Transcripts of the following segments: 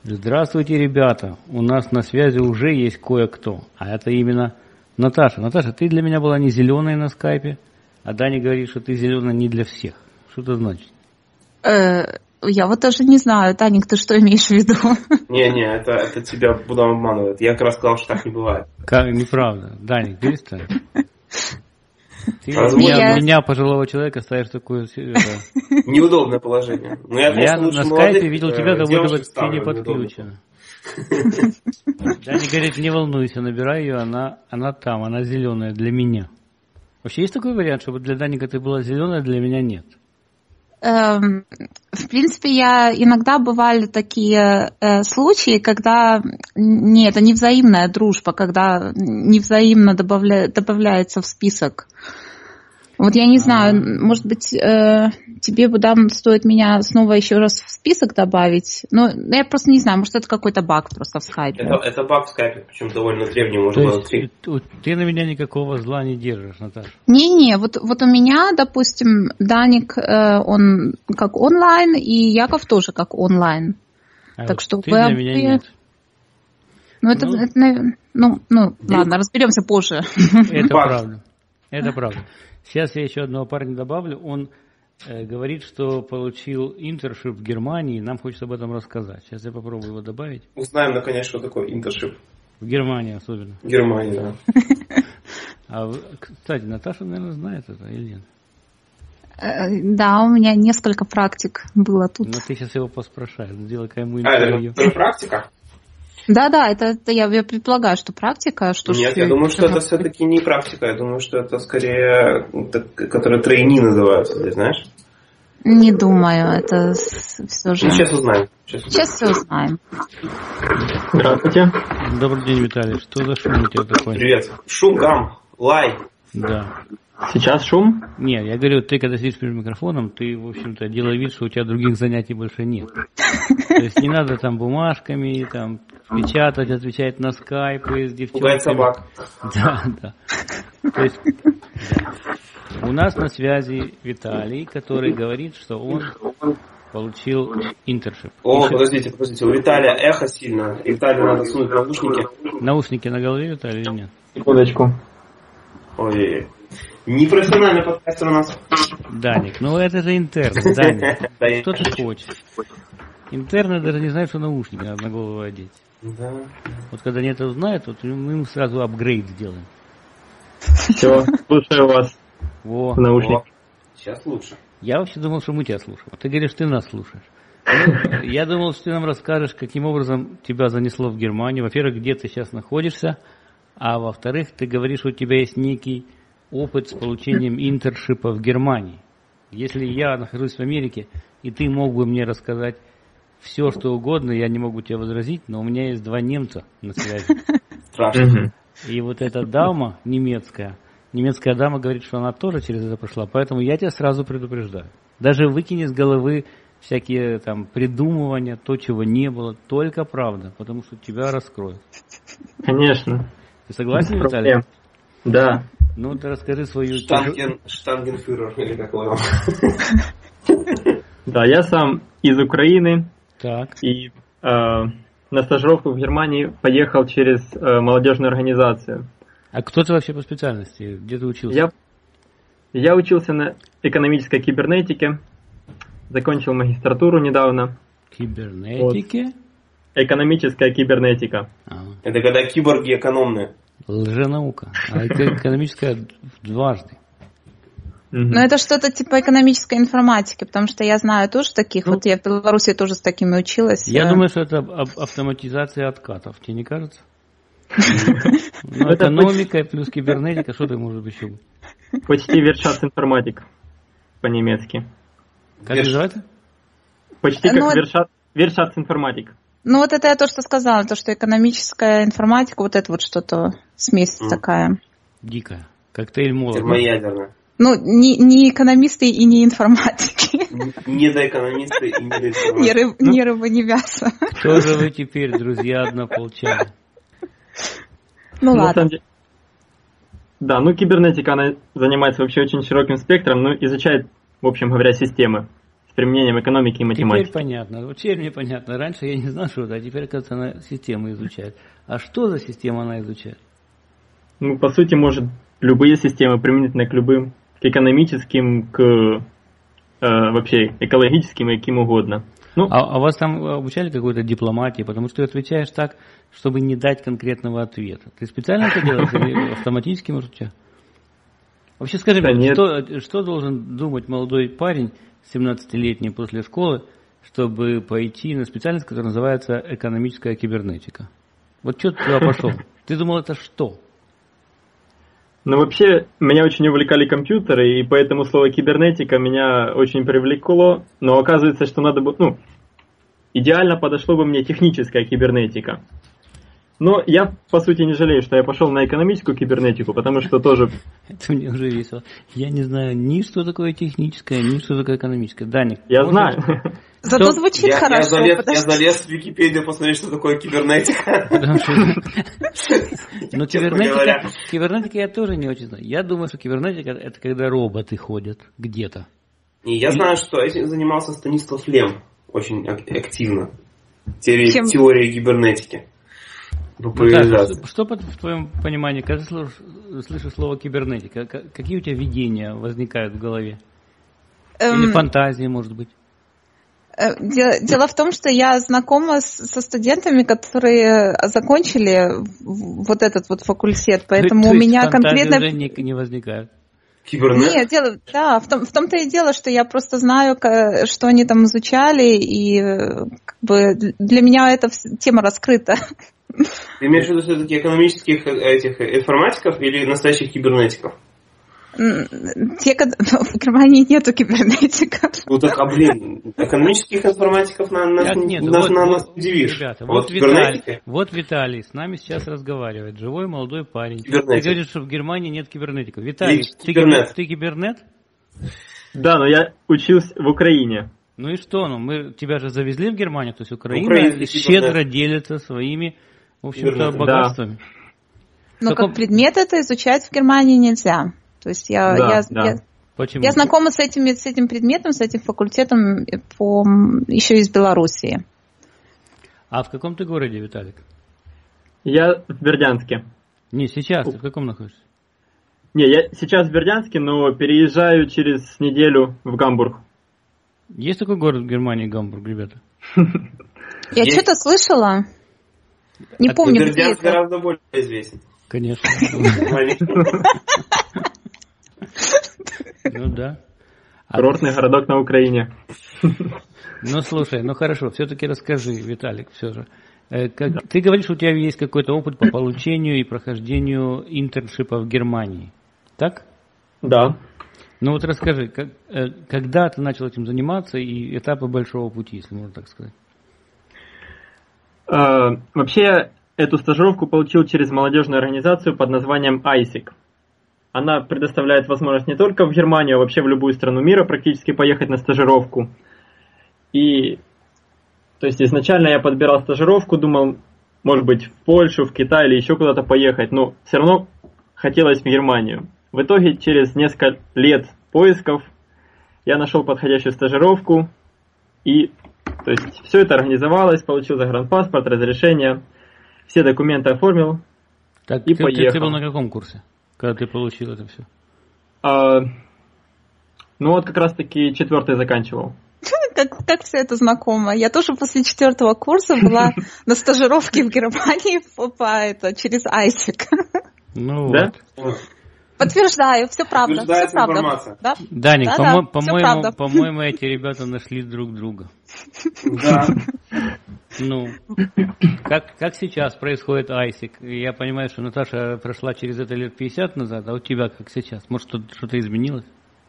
Здравствуйте, ребята! У нас на связи уже есть кое-кто, а это именно Наташа. Наташа, ты для меня была не зеленая на скайпе, а Даня говорит, что ты зеленая не для всех. Что это значит? Я вот даже не знаю, Таник, ты что имеешь в виду? Не, это тебя буду обманывать. Я как раз сказал, что так не бывает. Как? Неправда. Даник, перестань. Ты меня, пожилого человека, ставишь в такое... Неудобное положение. Я на скайпе видел тебя, как будто бы ты не подключена. Даня говорит, не волнуйся, набирай ее, она там, она зеленая для меня. Вообще есть такой вариант, чтобы для Даника ты была зеленая, для меня нет? В принципе, иногда бывали такие случаи, когда это не взаимная дружба, когда невзаимно добавляется в список. Вот я не знаю, может быть, тебе, Будам, стоит меня снова еще раз в список добавить. Но я просто не знаю, может, это какой-то баг просто в скайпе. Это баг в скайпе, причем довольно древний, может быть. Ты на меня никакого зла не держишь, Наташа. Не, вот у меня, допустим, Даник, он как онлайн, и Яков тоже как онлайн. А так вот что ты для меня нет. Ладно, разберемся позже. Это правда. Это правда. Сейчас я еще одного парня добавлю. Он говорит, что получил интершип в Германии. Нам хочется об этом рассказать. Сейчас я попробую его добавить. Узнаем, наконец, что такое интершип. В Германии особенно. В Германии, да. Кстати, Наташа, наверное, знает это или нет? Да, у меня несколько практик было тут. Но ты сейчас его поспрашаешь. Сделай-ка ему интервью. Это практика? Да, это я предполагаю, что практика. Нет, я думаю, что это все-таки не практика. Я думаю, что это скорее, которые трейни называются, ты знаешь? Не думаю, это все же... Сейчас узнаем. Сейчас все узнаем. Здравствуйте. Добрый день, Виталий. Что за шум у тебя такой? Привет. Шум, гам, лай. Да. Сейчас шум? Нет, я говорю, ты когда сидишь перед микрофоном, ты, в общем-то, делай вид, что у тебя других занятий больше нет. То есть не надо там бумажками, там, печатать, отвечать на скайпы с девчонками. Пугать собак. Да. То есть, да. У нас на связи Виталий, который говорит, что он получил интершип. Подождите, у Виталия эхо сильно. Виталию надо сунуть наушники. Наушники на голове, Виталий, или нет? Секундочку. Ой, непрофессиональный подкастер у нас. Даник, это же интерн, Даник. Что ты хочешь? Интерны даже не знают, что наушники надо на голову одеть. Да. Вот когда они это узнают, мы им сразу апгрейд сделаем. Все, слушаю вас. В наушниках. Сейчас лучше. Я вообще думал, что мы тебя слушаем. Ты говоришь, ты нас слушаешь. Я думал, что ты нам расскажешь, каким образом тебя занесло в Германию. Во-первых, где ты сейчас находишься, а во-вторых, ты говоришь, что у тебя есть некий опыт с получением интершипа в Германии. Если я нахожусь в Америке, и ты мог бы мне рассказать все, что угодно, я не могу тебе возразить, но у меня есть 2 немца на связи. Страшно. И вот эта дама немецкая дама говорит, что она тоже через это прошла, поэтому я тебя сразу предупреждаю. Даже выкини с головы всякие там придумывания, то, чего не было, только правда, потому что тебя раскроют. Конечно. Ты согласен, Виталий? Да. Ты расскажи свою... Штангенфюрер, или как его? Да, я сам из Украины. Так. И на стажировку в Германии поехал через молодежную организацию. А кто ты вообще по специальности? Где ты учился? Я учился на экономической кибернетике. Закончил магистратуру недавно. Кибернетике? Экономическая кибернетика. Это когда киборги экономные. Лженаука. А экономическая дважды. Это что-то типа экономической информатики, потому что я знаю тоже таких. Вот я в Беларуси тоже с такими училась. Я думаю, что это автоматизация откатов. Тебе не кажется? Экономика плюс кибернетика, что ты можешь еще быть? Почти Wirtschaftsинформатик по-немецки. Как называется? Почти как Wirtschaftsинформатик. Это я то, что сказала, то, что экономическая информатика, вот это вот что-то смесь такая. Дикая. Коктейль молот. Термоядерная. Не экономисты и не информатики. Недоэкономисты и недоинформатики. Ни рыба, ни мясо. Кто же вы теперь, друзья, однополчане? Ладно. Да, кибернетика, она занимается вообще очень широким спектром, изучает, в общем говоря, системы применением экономики и математики. Теперь понятно. Вот теперь мне понятно. Раньше я не знал, что это, а теперь, оказывается, она систему изучает. А что за систему она изучает? Ну, по сути, может любые системы применительно к любым, к экономическим, к вообще экологическим и каким угодно. Ну, А вас там обучали какой-то дипломатии, потому что ты отвечаешь так, чтобы не дать конкретного ответа. Ты специально это делаешь или автоматически, может, у тебя? Вообще скажи мне, что должен думать молодой парень, 17-летний после школы, чтобы пойти на специальность, которая называется экономическая кибернетика? Вот что ты туда пошел? Ты думал, это что? Ну, вообще, меня очень увлекали компьютеры, и поэтому слово кибернетика меня очень привлекло, но оказывается, что надо было, идеально подошло бы мне техническая кибернетика. Но я, по сути, не жалею, что я пошел на экономическую кибернетику, потому что тоже... Это мне уже весело. Я не знаю ни что такое техническое, ни что такое экономическое. Даник, я знаю. Зато звучит хорошо. Я залез в Википедию посмотреть, что такое кибернетика. Но кибернетика я тоже не очень знаю. Я думаю, что кибернетика это когда роботы ходят где-то. И я знаю, что этим занимался Станислав Лем очень активно. Теория кибернетики. Что в твоем понимании, когда ты слышишь слово кибернетика, какие у тебя видения возникают в голове? Или фантазии, может быть? Дело в том, что я знакома со студентами, которые закончили вот этот вот факультет, поэтому у меня конкретно... уже не возникают. Нет, в том-то и дело, что я просто знаю, что они там изучали, и как бы для меня эта тема раскрыта. Ты имеешь в виду все-таки экономических информатиков или настоящих кибернетиков? В Германии нету кибернетиков. Ну так, экономических информатиков нас удивишь. Ребята, вот Виталий с нами сейчас разговаривает, живой молодой парень. Ты говоришь, что в Германии нет кибернетиков. Виталий, ты кибернет? Да, но я учился в Украине. Ну и что? Мы тебя же завезли в Германию, то есть Украина щедро делится своими, в общем-то, богатствами. Но как предмет это изучать в Германии нельзя. То есть я знакома с этим предметом, с этим факультетом еще из Белоруссии. А в каком ты городе, Виталик? Я в Бердянске. Не, сейчас ты в каком находишься? Не, я сейчас в Бердянске, но переезжаю через неделю в Гамбург. Есть такой город в Германии, Гамбург, ребята? Я что-то слышала. Не помню, где Бердянск это. гораздо более известен. Конечно. Ну да. Курортный городок на Украине. Ну слушай, хорошо, все-таки расскажи, Виталик, все же. Ты говоришь, что у тебя есть какой-то опыт по получению и прохождению интерншипа в Германии, так? Да. Ну вот расскажи, когда ты начал этим заниматься и этапы большого пути, если можно так сказать? Вообще я эту стажировку получил через молодежную организацию под названием ISIC. Она предоставляет возможность не только в Германию, а вообще в любую страну мира практически поехать на стажировку. И, то есть изначально я подбирал стажировку, думал, может быть, в Польшу, в Китай или еще куда-то поехать, но все равно хотелось в Германию. В итоге через несколько лет поисков я нашел подходящую стажировку, и то есть все это организовалось, получил загранпаспорт, разрешение, все документы оформил и поехал. Ты был на каком курсе, когда ты получил это все? Ну вот как раз таки 4-й заканчивал. Как все это знакомо. Я тоже после 4-го курса была на стажировке в Германии через ISIC. Ну да? Вот. Подтверждаю, все правда. Все правда. Да? Даник, по-моему, эти ребята нашли друг друга. Да. Ну, как сейчас происходит ISIC? Я понимаю, что Наташа прошла через это лет 50 назад, а у тебя как сейчас? Может, что-то изменилось?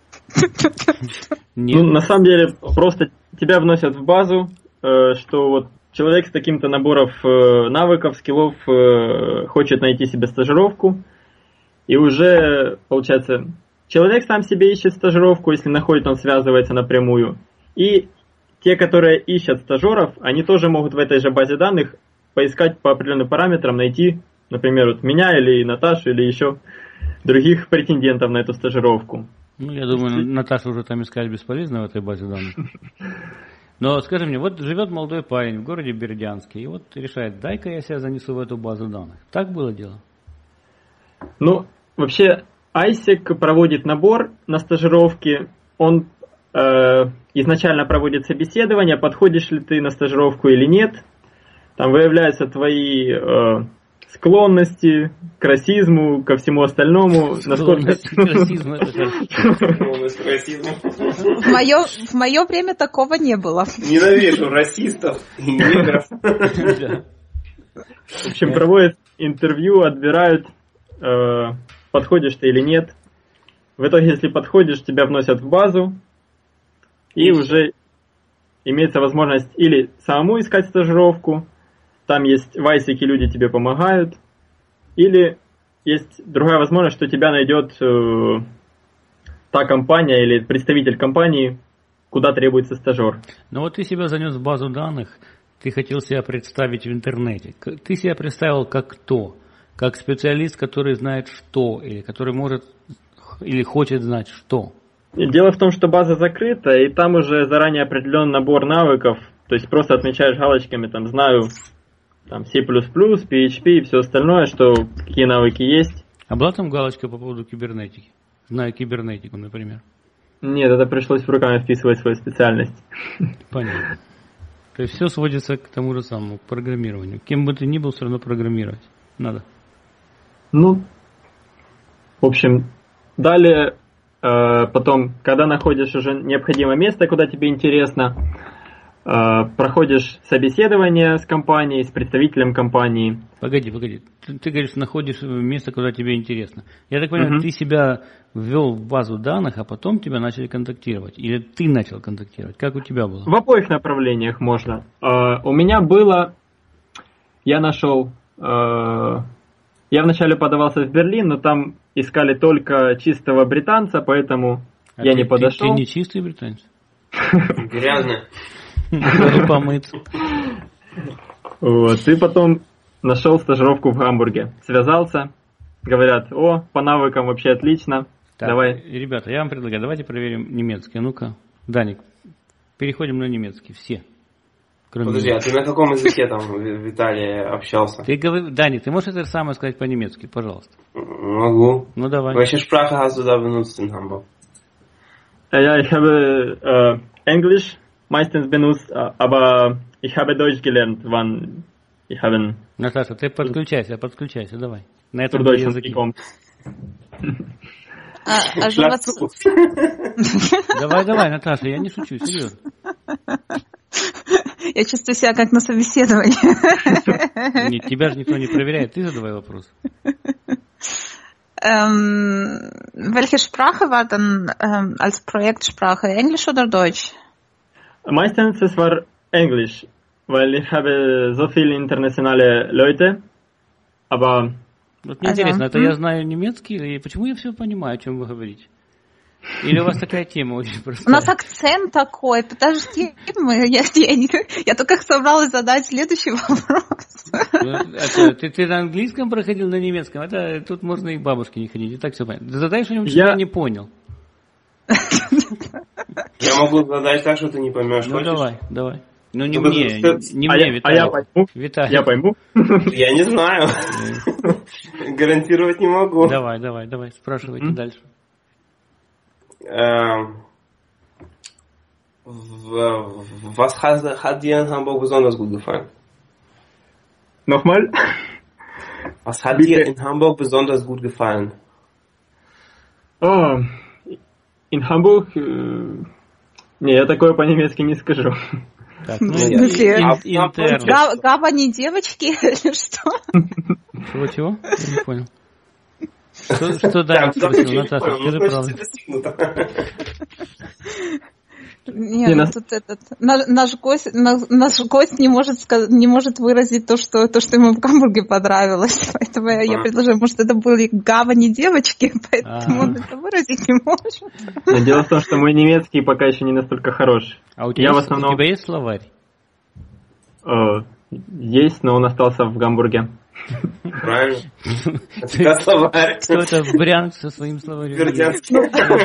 Ну, на самом деле, просто тебя вносят в базу, что вот человек с таким-то набором навыков, скиллов хочет найти себе стажировку, и уже, получается, человек сам себе ищет стажировку, если находит, он связывается напрямую. И те, которые ищут стажеров, они тоже могут в этой же базе данных поискать по определенным параметрам, найти, например, вот меня или Наташу, или еще других претендентов на эту стажировку. Ну, я думаю, Наташу уже там искать бесполезно в этой базе данных. Но скажи мне, вот живет молодой парень в городе Бердянске, и вот решает, дай-ка я себя занесу в эту базу данных. Так было дело? Ну, вообще, ISEC проводит набор на стажировки. Он изначально проводит собеседование, подходишь ли ты на стажировку или нет. Там выявляются твои склонности к расизму, ко всему остальному. Склонность к расизму, это В мое время такого не было. Ненавижу расистов и негров. В общем, проводят интервью, отбирают, подходишь ты или нет. В итоге, если подходишь, тебя вносят в базу, и уже имеется возможность или самому искать стажировку, там есть в ISEC, люди тебе помогают, или есть другая возможность, что тебя найдет та компания или представитель компании, куда требуется стажер. Ну вот ты себя занес в базу данных, ты хотел себя представить в интернете. Ты себя представил как кто? Как специалист, который знает что, или который может или хочет знать что? Дело в том, что база закрыта, и там уже заранее определен набор навыков, то есть просто отмечаешь галочками, там, знаю, там, C++, PHP и все остальное, что какие навыки есть. А была там галочка по поводу кибернетики? Знаю кибернетику, например. Нет, это пришлось руками вписывать свою специальность. Понятно. То есть все сводится к тому же самому, к программированию. Кем бы ты ни был, все равно программировать надо. Ну, в общем, далее, потом, когда находишь уже необходимое место, куда тебе интересно, проходишь собеседование с компанией, с представителем компании. Погоди. Ты говоришь, находишь место, куда тебе интересно. Я так понимаю, ты себя ввел в базу данных, а потом тебя начали контактировать. Или ты начал контактировать? Как у тебя было? В обоих направлениях можно. У меня было... Я нашел... Я вначале подавался в Берлин, но там искали только чистого британца, поэтому я не подошел. Ты не чистый британец? Грязный. Помыться. Вот. И потом нашел стажировку в Гамбурге. Связался. Говорят, по навыкам вообще отлично. Так, давай. Ребята, я вам предлагаю, давайте проверим немецкий. Ну-ка, Даник, переходим на немецкий. Все. Подожди, а ты на каком языке там в Италии общался? Даник, ты можешь это самое сказать по-немецки, пожалуйста? Могу. Ну давай. Welche Sprache hast du da benutzt in Hamburg? Ja, ich habe Englisch meistens benutzt, aber ich habe Deutsch gelernt, wann ich habe... Наташа, ты подключайся, давай. На этом языке. Давай, Наташа, я не шучу, серьезно. Я чувствую себя как на собеседовании. Нет, тебя же никто не проверяет, ты задавай вопрос. Welche Sprache war dann als Projektsprache? Englisch oder Deutsch? Meistens es war Englisch, weil ich habe so viele internationale Leute, aber... Вот мне интересно, это я знаю немецкий, и почему я все понимаю, о чем вы говорите? Или у вас такая тема очень простая? У нас акцент такой, подожди, я только собралась задать следующий вопрос. Ты на английском проходил, на немецком? Это тут можно и к бабушке не ходить, и так все понятно. Ты задай что-нибудь, что я не понял. Я могу задать так, что ты не поймешь. Ну давай. Ну не мне, Виталий. А я пойму? Виталий. Я пойму? Я не знаю. Гарантировать не могу. Давай, спрашивайте дальше. Was hat dir in Hamburg besonders gut gefallen? Nochmal? Was hat dir in Hamburg besonders gut gefallen? In Hamburg... Не, я такое по-немецки не скажу. Так, Габа не девочки или что? Чего? Я не понял. Что Даня спросил, Наташа, скажи правду. Нет, тут наш гость не может выразить то, что ему в Гамбурге понравилось. Поэтому я предложила, может, это были Габа не девочки, поэтому он это выразить не может. Но дело в том, что мой немецкий пока еще не настолько хорош. А у тебя есть словарь? Есть, но он остался в Гамбурге. Правильно. Это словарь. Кто-то в Брянск со своим словарем. Бердянский.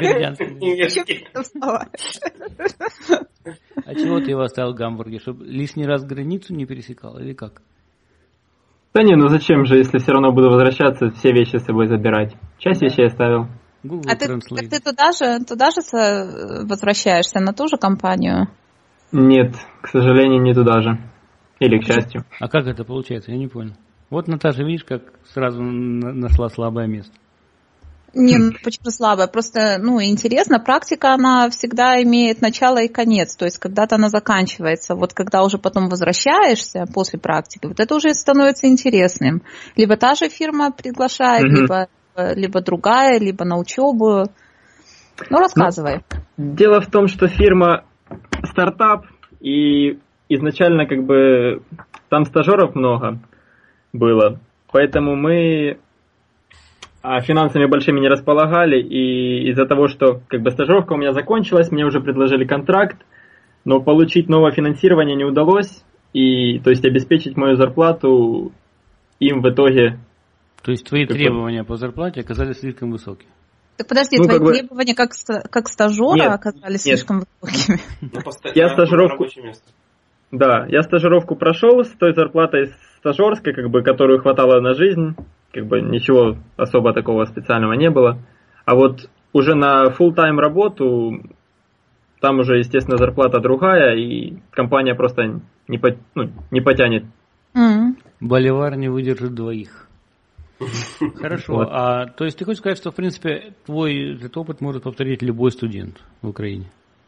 А чего ты его оставил в Гамбурге? Чтобы лишний раз границу не пересекал или как? Да не, ну зачем же, если все равно буду возвращаться, все вещи с собой забирать. Часть вещей оставил. Google А ты Translate. туда же возвращаешься, на ту же компанию? Нет, к сожалению, не туда же. Или к счастью. А как это получается? Я не понял. Вот Наташа, видишь, как сразу нашла слабое место. Не, ну почему слабая? Просто, интересно, практика, она всегда имеет начало и конец, то есть когда-то она заканчивается. Вот когда уже потом возвращаешься после практики, вот это уже становится интересным. Либо та же фирма приглашает, либо другая, либо на учебу. Рассказывай. Дело в том, что фирма стартап, и изначально там стажеров много было, поэтому мы финансами большими не располагали, и из-за того, что стажировка у меня закончилась, мне уже предложили контракт, но получить новое финансирование не удалось, и то есть обеспечить мою зарплату им в итоге. То есть твои требования по зарплате оказались слишком высокие? Так подожди, твои требования как стажера оказались слишком высокими? Я стажировку... Да, я стажировку прошел с той зарплатой стажерской, которую хватало на жизнь, ничего особо такого специального не было. А вот уже на full-time работу, там уже, естественно, зарплата другая, и компания просто не потянет. Боливар не выдержит двоих. Хорошо. Вот. То есть ты хочешь сказать, что, в принципе, твой этот опыт может повторить любой студент в Украине?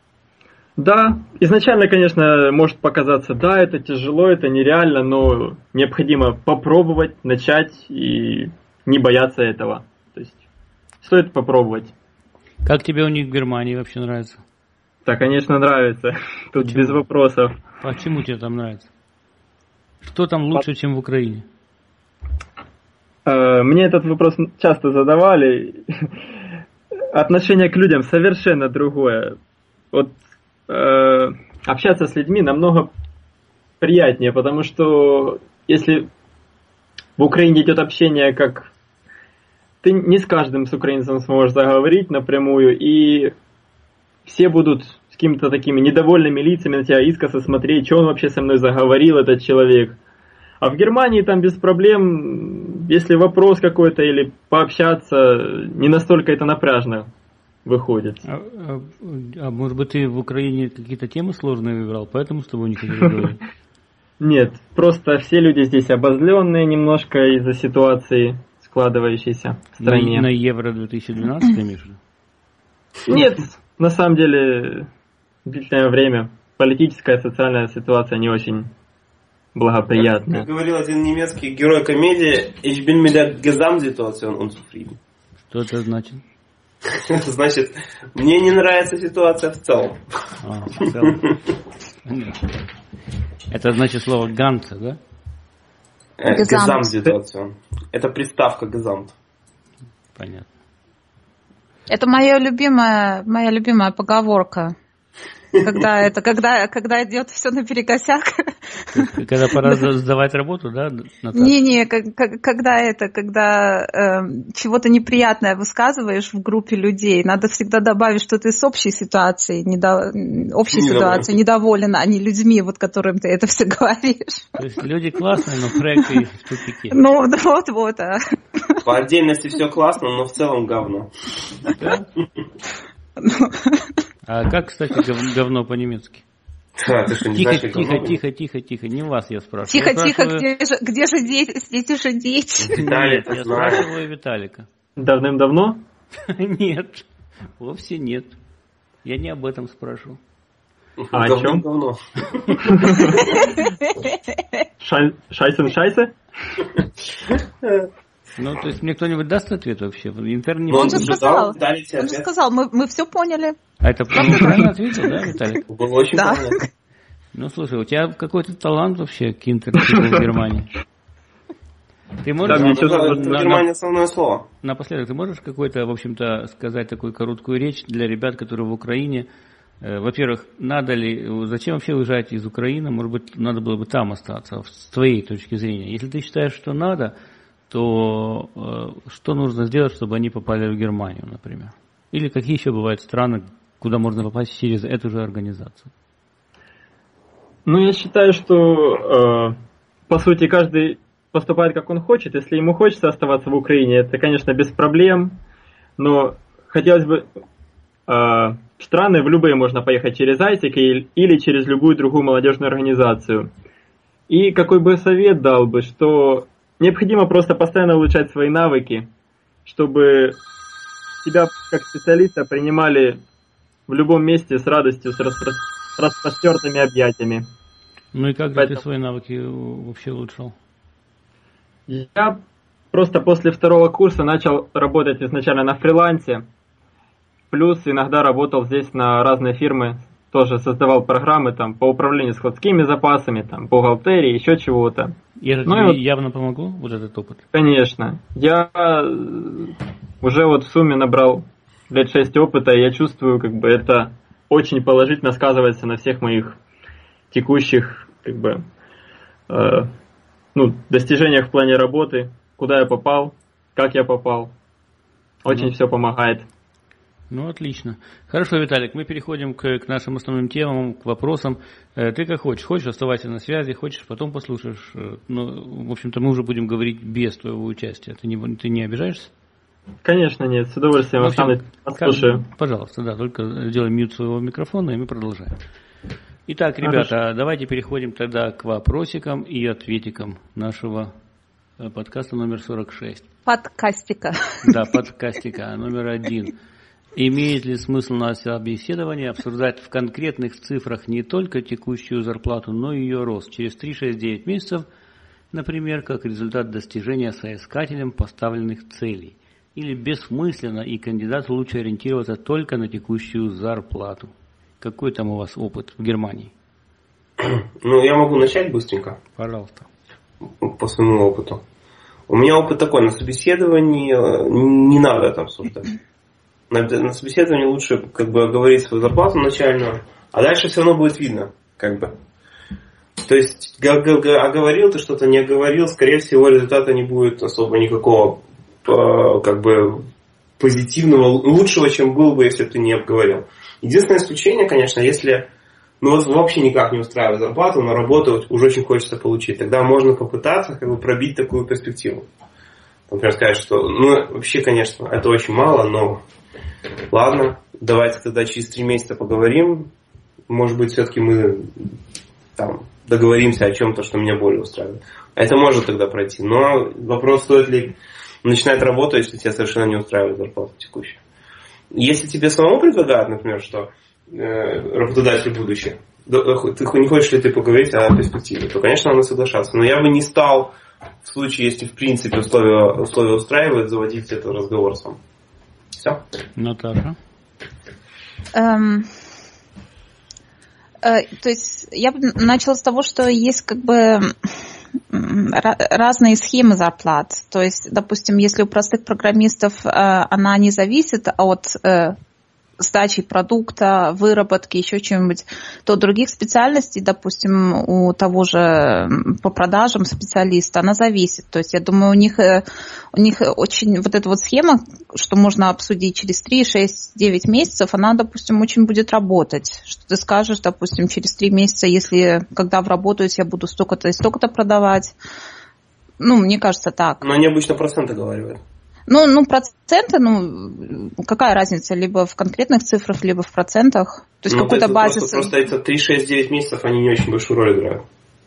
Да, изначально, конечно, может показаться, да, это тяжело, это нереально, но необходимо попробовать, начать и не бояться этого. То есть стоит попробовать. Как тебе у них в Германии вообще нравится? Да, конечно, нравится. Тут без вопросов. Почему тебе там нравится? Что там лучше, чем в Украине? Мне этот вопрос часто задавали. Отношение к людям совершенно другое. Вот общаться с людьми намного приятнее, потому что если в Украине идет общение, как ты не с каждым с украинцем сможешь заговорить напрямую, и все будут с какими-то такими недовольными лицами на тебя искоса смотреть, что он вообще со мной заговорил, этот человек. А в Германии там без проблем, если вопрос какой-то или пообщаться, не настолько это напряжно выходит. А может быть ты в Украине какие-то темы сложные выбрал, поэтому с тобой не хотели говорить? Нет, просто все люди здесь обозленные немножко из-за ситуации, складывающейся в стране. На Евро 2012 имеешь? Нет, на самом деле, длительное время политическая и социальная ситуация не очень благоприятная. Как говорил один немецкий герой комедии, ich bin mit der Gesamtsituation unzufrieden. Что это значит? Значит, мне не нравится ситуация в целом. В целом. Это значит слово «ганца», да? Gesamtsituation. Это приставка «gesamt». Понятно. Это моя любимая поговорка. Когда идет все наперекосяк. Когда пора сдавать работу, да, Наташа? Не, когда чего-то неприятное высказываешь в группе людей, надо всегда добавить, что ты с общей ситуацией недоволен, а не людьми, которым ты это все говоришь. То есть люди классные, но проекты в тупике. Ну, вот. По отдельности все классно, но в целом говно. Да? А как, кстати, говно по-немецки? Тихо, не вас я спрашиваю. Тихо, где же дети же дети? Нет, я спрашиваю Виталика. Давным-давно? Нет, вовсе нет. Я не об этом спрашивал. А о чем? Говно. Шайсе? Ну, то есть мне кто-нибудь даст ответ вообще? Интерн не Он же сказал, мы все поняли. А это правильно ответил, да, Виталик? Было очень правильно. Ну, слушай, у тебя какой-то талант вообще к интернету в Германии. Ты можешь... В Германии основное слово. Напоследок, ты можешь какой-то, в общем-то, сказать такую короткую речь для ребят, которые в Украине? Во-первых, зачем вообще уезжать из Украины? Может быть, надо было бы там остаться, с твоей точки зрения. Если ты считаешь, что надо, то что нужно сделать, чтобы они попали в Германию, например? Или какие еще бывают страны, куда можно попасть через эту же организацию? Ну, я считаю, что, по сути, каждый поступает, как он хочет. Если ему хочется оставаться в Украине, это, конечно, без проблем. Но хотелось бы... В страны в любые можно поехать через ISIC или через любую другую молодежную организацию. И какой бы совет дал бы, что необходимо просто постоянно улучшать свои навыки, чтобы тебя как специалиста принимали в любом месте с радостью, с распростертыми объятиями. Ну и как же ты свои навыки вообще улучшал? Я просто после 2-го курса начал работать изначально на фрилансе, плюс иногда работал здесь на разные фирмы, тоже создавал программы там по управлению складскими запасами, там, бухгалтерии, еще чего-то. И это тебе явно помогло, вот этот опыт? Конечно. Я уже вот в сумме набрал лет 6 опыта, и я чувствую, как бы это очень положительно сказывается на всех моих текущих, как бы, достижениях в плане работы, куда я попал, как я попал. Очень все помогает. Ну, отлично. Хорошо, Виталик, мы переходим к нашим основным темам, к вопросам. Ты как хочешь. Хочешь, оставайся на связи, хочешь, потом послушаешь. Ну, в общем-то, мы уже будем говорить без твоего участия. Ты не обижаешься? Конечно, нет. С удовольствием послушаю. Пожалуйста, да, только сделай мьют своего микрофона, и мы продолжаем. Итак, ребята, давайте переходим тогда к вопросикам и ответикам нашего подкаста номер 46. Подкастика. Да, подкастика номер 1. Имеет ли смысл на собеседовании обсуждать в конкретных цифрах не только текущую зарплату, но и ее рост через 3-6-9 месяцев, например, как результат достижения соискателем поставленных целей? Или бессмысленно и кандидату лучше ориентироваться только на текущую зарплату? Какой там у вас опыт в Германии? Ну, я могу начать быстренько. Пожалуйста. По своему опыту. У меня опыт такой, на собеседовании не надо это обсуждать. На собеседовании лучше как бы оговорить свою зарплату начальную, а дальше все равно будет видно, как бы. То есть оговорил ты что-то, не оговорил, скорее всего результата не будет особо никакого как бы позитивного, лучшего, чем было бы, если бы ты не обговорил. Единственное исключение, конечно, если вас вообще никак не устраивает зарплату, но работу уже очень хочется получить, тогда можно попытаться как бы пробить такую перспективу. Например, сказать, что вообще, конечно, это очень мало, но ладно, давайте тогда через 3 месяца поговорим. Может быть, все-таки мы там договоримся о чем-то, что меня более устраивает. Это может тогда пройти. Но вопрос, стоит ли начинать работу, если тебя совершенно не устраивает зарплата текущая. Если тебе самому предлагают, например, что работодатель будущий, ты не хочешь ли ты поговорить о перспективе, то, конечно, надо соглашаться. Но я бы не стал, в случае, если в принципе условия устраивают, заводить этот разговор сам. Все? Наташа? То есть я бы начала с того, что есть как бы разные схемы зарплат. То есть, допустим, если у простых программистов она не зависит от сдачи продукта, выработки, еще чего-нибудь, то у других специальностей, допустим, у того же по продажам специалиста, она зависит. То есть, я думаю, у них очень вот эта вот схема, что можно обсудить через 3, 6, 9 месяцев, она, допустим, очень будет работать. Что ты скажешь, допустим, через 3 месяца, если когда вработаюсь, я буду столько-то и столько-то продавать. Мне кажется, так. Но они обычно проценты говорят. Проценты, какая разница, либо в конкретных цифрах, либо в процентах. То есть какой-то базис. Просто это 3, 6, 9 месяцев, они не очень большую роль играют.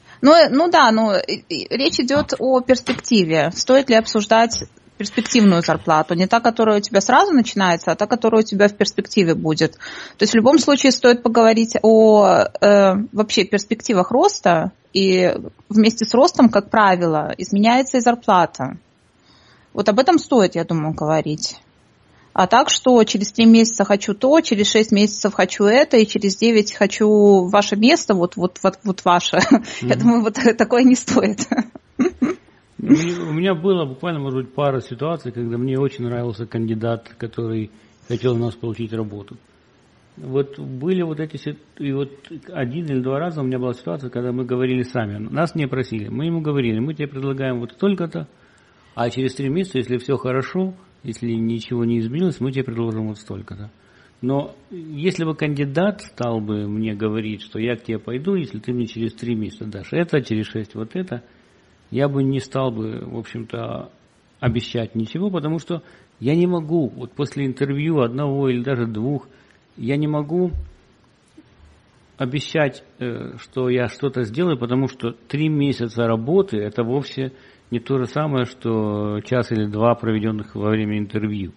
Речь идет о перспективе. Стоит ли обсуждать перспективную зарплату? Не та, которая у тебя сразу начинается, а та, которая у тебя в перспективе будет. То есть в любом случае стоит поговорить о вообще перспективах роста, и вместе с ростом, как правило, изменяется и зарплата. Вот об этом стоит, я думаю, говорить. А так, что через 3 месяца хочу то, через 6 месяцев хочу это, и через 9 хочу ваше место, вот ваше. Я думаю, вот такое не стоит. У меня было буквально, может быть, пара ситуаций, когда мне очень нравился кандидат, который хотел у нас получить работу. Вот были вот эти, и вот 1 или 2 раза у меня была ситуация, когда мы говорили сами. Нас не просили, мы ему говорили, мы тебе предлагаем вот столько-то, А через 3 месяца, если все хорошо, если ничего не изменилось, мы тебе предложим вот столько-то. Но если бы кандидат стал бы мне говорить, что я к тебе пойду, если ты мне через 3 месяца дашь это, через 6 вот это, я бы не стал бы, в общем-то, обещать ничего, потому что я не могу, вот после интервью одного или даже 2, я не могу обещать, что я что-то сделаю, потому что 3 месяца работы – это вовсе не то же самое, что 1 или 2 проведенных во время интервью.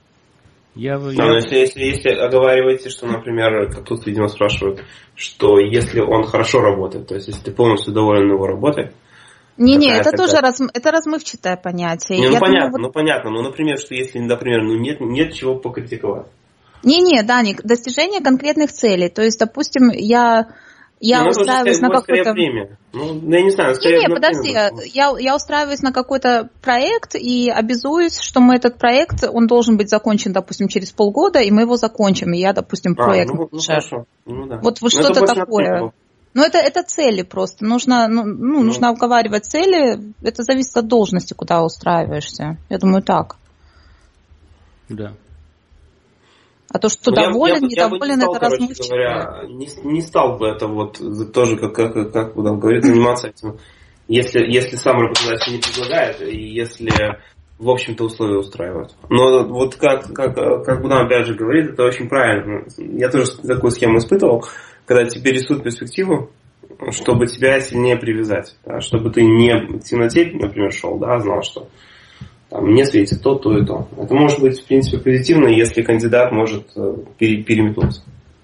Если оговариваете, что, например, как тут, видимо, спрашивают, что если он хорошо работает, то есть если ты полностью доволен его работой. Не, это тоже это размывчатое понятие. Понятно. Ну, например, что если, например, нет чего покритиковать. Не, Даник, достижение конкретных целей. То есть, допустим, я устраиваюсь на какое-то... время. Я не знаю, скорее подожди, я устраиваюсь на какой-то проект и обязуюсь, что этот проект, он должен быть закончен, допустим, через полгода, и мы его закончим, и я, допустим, проект. Хорошо. Да. Вот что-то такое. Это цели просто. Нужно обговаривать цели. Это зависит от должности, куда устраиваешься. Я думаю, так. Да. А то, что доволен, недоволен, это размывчиво. Не стал бы это вот тоже, как будем говорить, заниматься этим, если сам работодатель не предлагает, и если, в общем-то, условия устраивают. Но вот как Будам опять же говорит, это очень правильно. Я тоже такую схему испытывал, когда тебе рисуют перспективу, чтобы тебя сильнее привязать, да, чтобы ты не в темноте, например, шел, да, знал, что там, мне светит то и то. Это может быть, в принципе, позитивно, если кандидат может переметнуться.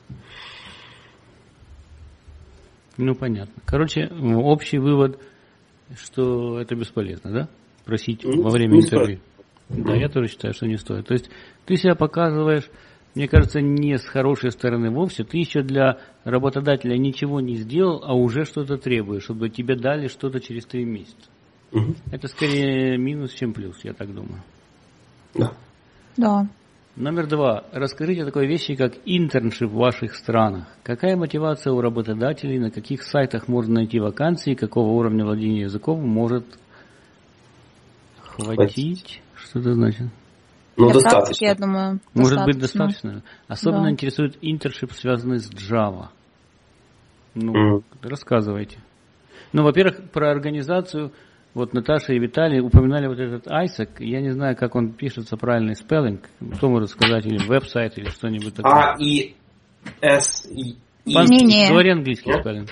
Понятно. Короче, общий вывод, что это бесполезно, да? Просить во время интервью. Стоит. Да, я тоже считаю, что не стоит. То есть ты себя показываешь, мне кажется, не с хорошей стороны вовсе. Ты еще для работодателя ничего не сделал, а уже что-то требуешь, чтобы тебе дали что-то через 3 месяца. Это скорее минус, чем плюс, я так думаю. Да. Номер 2. Расскажите о такой вещи, как интерншип в ваших странах. Какая мотивация у работодателей, на каких сайтах можно найти вакансии, какого уровня владения языком может хватить? Что это значит? Достаточно. Я думаю, может быть, достаточно. Особенно интересует интерншип, связанный с Java. Рассказывайте. Во-первых, про организацию. Вот Наташа и Виталий упоминали вот этот ISAC. Я не знаю, как он пишется, правильный спеллинг. Кто может сказать? Или веб-сайт, или что-нибудь такое. AISAC. Говори английский спеллинг.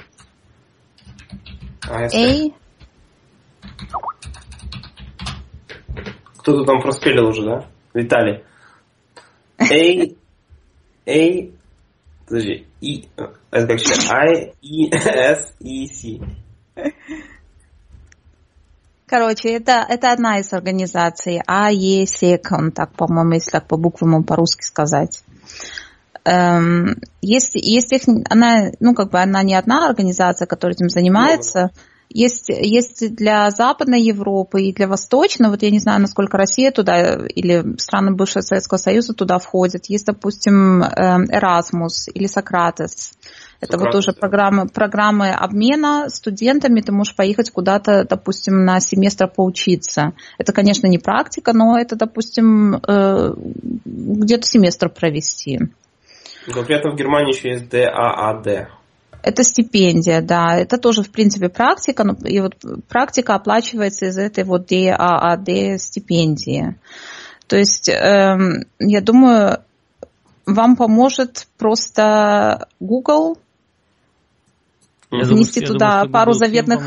Кто-то там проспелил уже, да? Виталий. Подожди. Это как читать? IESEC. Короче, это одна из организаций, AIESEC, он так, по-моему, если так по буквам по-русски сказать. Есть она, она не одна организация, которая этим занимается. Есть для Западной Европы и для Восточной, вот я не знаю, насколько Россия туда или страны бывшего Советского Союза туда входят. Есть, допустим, Erasmus или Socrates. Это вот тоже программы обмена студентами. Ты можешь поехать куда-то, допустим, на семестр поучиться. Это, конечно, не практика, но это, допустим, где-то семестр провести. Конкретно в Германии еще есть DAAD. Это стипендия, да. Это тоже, в принципе, практика. И вот практика оплачивается из этой вот DAAD стипендии. То есть, я думаю, вам поможет просто Google внести туда пару заветных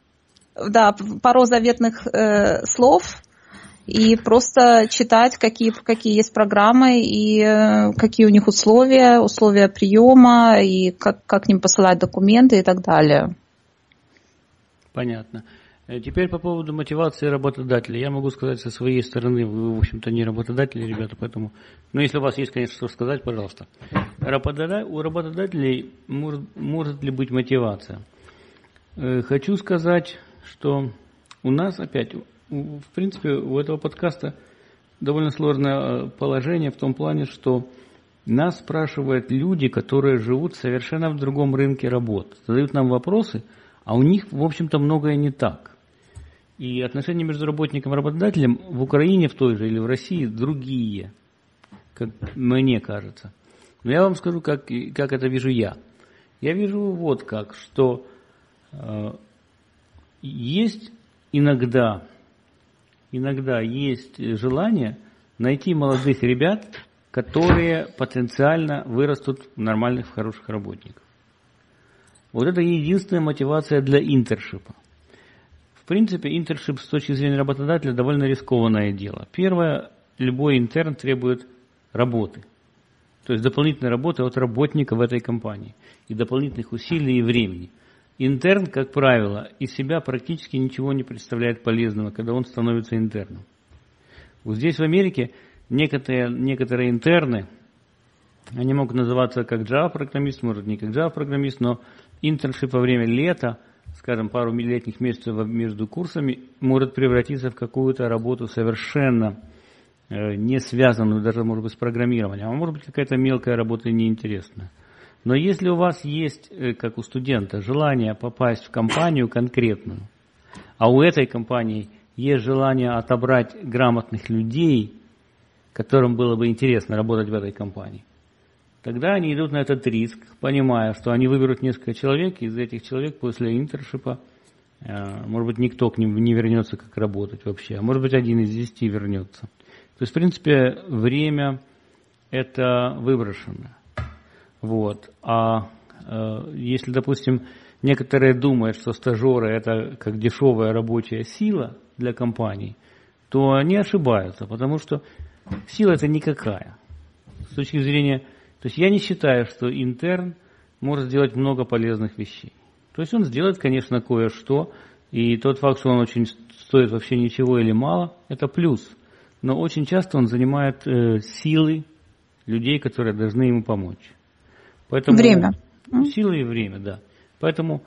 слов и просто читать, какие есть программы и какие у них условия приема, и как к ним посылать документы и так далее. Понятно. Теперь по поводу мотивации работодателя. Я могу сказать со своей стороны, вы, в общем-то, не работодатели, ребята, поэтому... если у вас есть, конечно, что сказать, пожалуйста. У работодателей может ли быть мотивация? Хочу сказать, что у нас опять... В принципе, у этого подкаста довольно сложное положение в том плане, что нас спрашивают люди, которые живут совершенно в другом рынке работ. Задают нам вопросы, а у них, в общем-то, многое не так. И отношения между работником и работодателем в Украине в той же или в России другие, как мне кажется. Но я вам скажу, как это вижу я. Я вижу вот как, что есть иногда есть желание найти молодых ребят, которые потенциально вырастут в нормальных, в хороших работников. Вот это единственная мотивация для интершипа. В принципе, интершип с точки зрения работодателя довольно рискованное дело. Первое, любой интерн требует работы. То есть дополнительной работы от работника в этой компании. И дополнительных усилий и времени. Интерн, как правило, из себя практически ничего не представляет полезного, когда он становится интерном. Вот здесь в Америке некоторые интерны, они могут называться как Java-программист, может не как Java-программист, но интерншип во время лета, скажем, пару летних месяцев между курсами, может превратиться в какую-то работу совершенно не связанную даже, может быть, с программированием, а может быть, какая-то мелкая работа неинтересная. Но если у вас есть, как у студента, желание попасть в компанию конкретную, а у этой компании есть желание отобрать грамотных людей, которым было бы интересно работать в этой компании, тогда они идут на этот риск, понимая, что они выберут несколько человек, и из этих человек после интершипа, может быть, никто к ним не вернется, как работать вообще, а может быть, 1 из 10 вернется. То есть, в принципе, время это выброшено. Вот. А если, допустим, некоторые думают, что стажеры это как дешевая рабочая сила для компаний, то они ошибаются, потому что сила это никакая. С точки зрения, то есть я не считаю, что интерн может сделать много полезных вещей. То есть он сделает, конечно, кое-что, и тот факт, что он очень стоит вообще ничего или мало, это плюс. Но очень часто он занимает силы людей, которые должны ему помочь. Поэтому, время. Силы и время, да. Поэтому,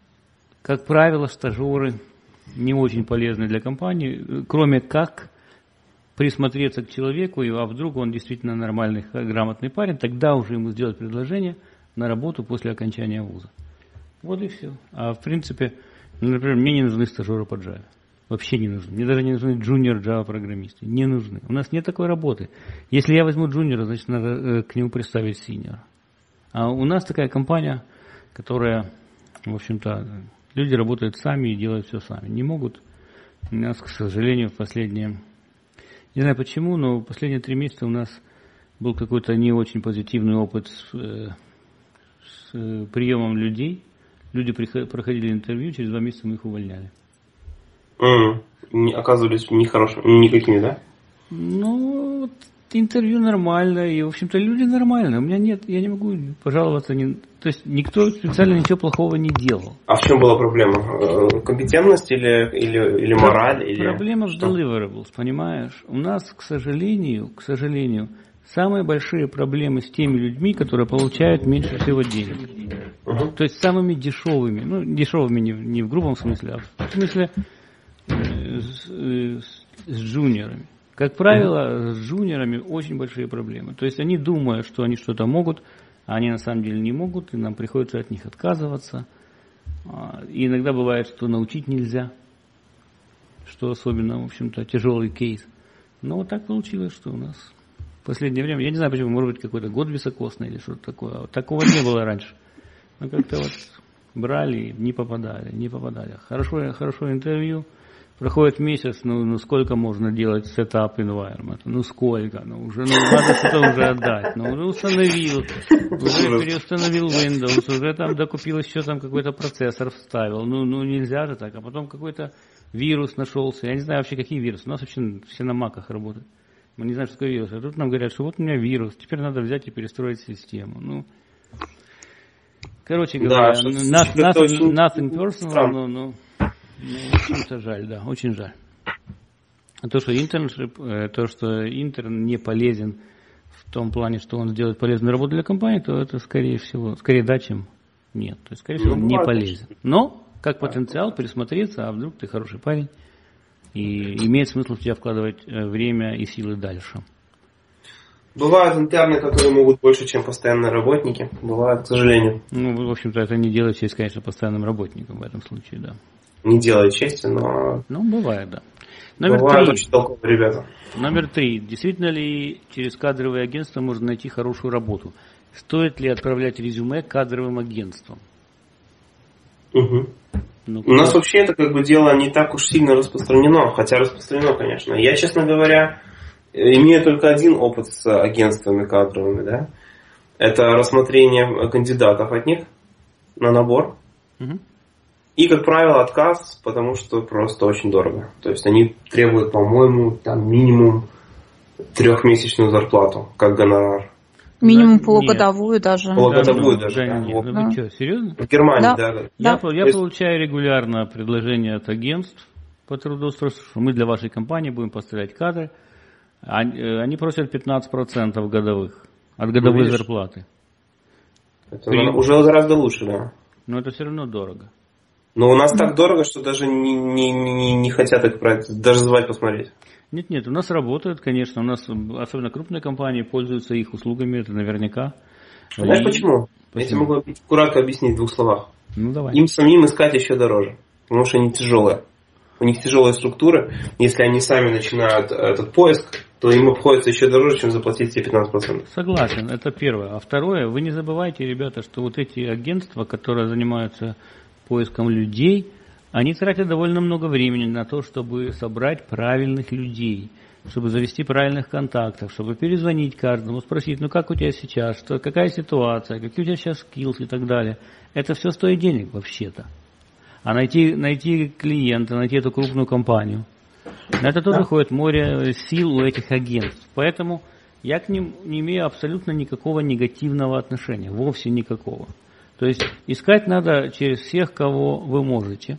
как правило, стажеры не очень полезны для компании, кроме как присмотреться к человеку, а вдруг он действительно нормальный, грамотный парень, тогда уже ему сделать предложение на работу после окончания вуза. Вот и все. А в принципе, например, мне не нужны стажеры по Java. Вообще не нужны. Мне даже не нужны джуниор Java программисты. Не нужны. У нас нет такой работы. Если я возьму джуниора, значит надо к нему представить синьора. А у нас такая компания, которая, в общем-то, люди работают сами и делают все сами. Не могут. У нас, к сожалению, в последние, не знаю почему, но в последние 3 месяца у нас был какой-то не очень позитивный опыт с приемом людей. Люди проходили интервью, через 2 месяца мы их увольняли. Оказывались нехорошими, никакими, да? Ну, интервью нормально, и, в общем-то, люди нормальные. У меня нет, я не могу пожаловаться. То есть никто специально ничего плохого не делал. А в чем была проблема? Компетентность или мораль? Проблема в deliverables, понимаешь? У нас, к сожалению, самые большие проблемы с теми людьми, которые получают меньше всего денег. То есть самыми дешевыми. Ну, дешевыми не в грубом смысле, а в смысле с джуниорами. Как правило, с джуниорами очень большие проблемы. То есть они думают, что они что-то могут, а они на самом деле не могут, и нам приходится от них отказываться. И иногда бывает, что научить нельзя, что особенно, в общем-то, тяжелый кейс. Но вот так получилось, что у нас в последнее время, я не знаю почему, может быть, какой-то год високосный или что-то такое. Такого не было раньше. Но как-то вот брали и не попадали. Хорошо интервью. Проходит месяц, ну сколько можно делать setup environment? Ну сколько? Уже надо что-то уже отдать. Уже установил, уже переустановил Windows, уже там докупил еще там какой-то процессор вставил. Ну нельзя же так. А потом какой-то вирус нашелся. Я не знаю вообще какие вирусы. У нас вообще все на маках работают. Мы не знаем, что такое вирус. А тут нам говорят, что вот у меня вирус, теперь надо взять и перестроить систему. Короче говоря, nothing personal, но очень жаль, да, очень жаль. То, что интерн не полезен в том плане, что он сделает полезную работу для компании, то это скорее да, чем нет. То есть, скорее всего, он не полезен. Но, как потенциал, присмотреться, а вдруг ты хороший парень, и имеет смысл в тебя вкладывать время и силы дальше. Бывают интерны, которые могут больше, чем постоянные работники. Бывают, к сожалению. В общем-то, это не делает честь, конечно, постоянным работникам в этом случае, да. не делает чести, но... Ну, бывает, да. Бывают очень толковые ребята. Номер 3. Действительно ли через кадровые агентства можно найти хорошую работу? Стоит ли отправлять резюме кадровым агентствам? Угу. Ну, у нас вообще это как бы дело не так уж сильно распространено, хотя распространено, конечно. Я, честно говоря, имею только один опыт с агентствами кадровыми, да. Это рассмотрение кандидатов от них на набор. Угу. И, как правило, отказ, потому что просто очень дорого. То есть они требуют, по-моему, там минимум 3-месячную зарплату, как гонорар. Минимум полугодовую даже. Полугодовую даже. Да, нет. Ну вы что, серьезно? В Германии, да. Я получаю регулярно предложения от агентств по трудоустройству, что мы для вашей компании будем поставлять кадры. Они просят 15% годовых от годовой зарплаты. Это уже гораздо лучше, да. Но это все равно дорого. Но у нас так дорого, что даже не хотят их брать, даже звать посмотреть. Нет, у нас работают, конечно, у нас особенно крупные компании пользуются их услугами, это наверняка. Знаешь почему? Я тебе могу аккуратно объяснить в 2 словах. Ну давай. Им самим искать еще дороже, потому что они тяжелые. У них тяжелые структуры, если они сами начинают этот поиск, то им обходится еще дороже, чем заплатить тебе 15%. Согласен, это первое. А второе, вы не забывайте, ребята, что вот эти агентства, которые занимаются поиском людей, они тратят довольно много времени на то, чтобы собрать правильных людей, чтобы завести правильных контактов, чтобы перезвонить каждому, спросить, ну как у тебя сейчас, какая ситуация, какие у тебя сейчас skills и так далее. Это все стоит денег вообще-то. А найти клиента, найти эту крупную компанию, на это тоже уходит море сил у этих агентств. Поэтому я к ним не имею абсолютно никакого негативного отношения, вовсе никакого. То есть искать надо через всех, кого вы можете.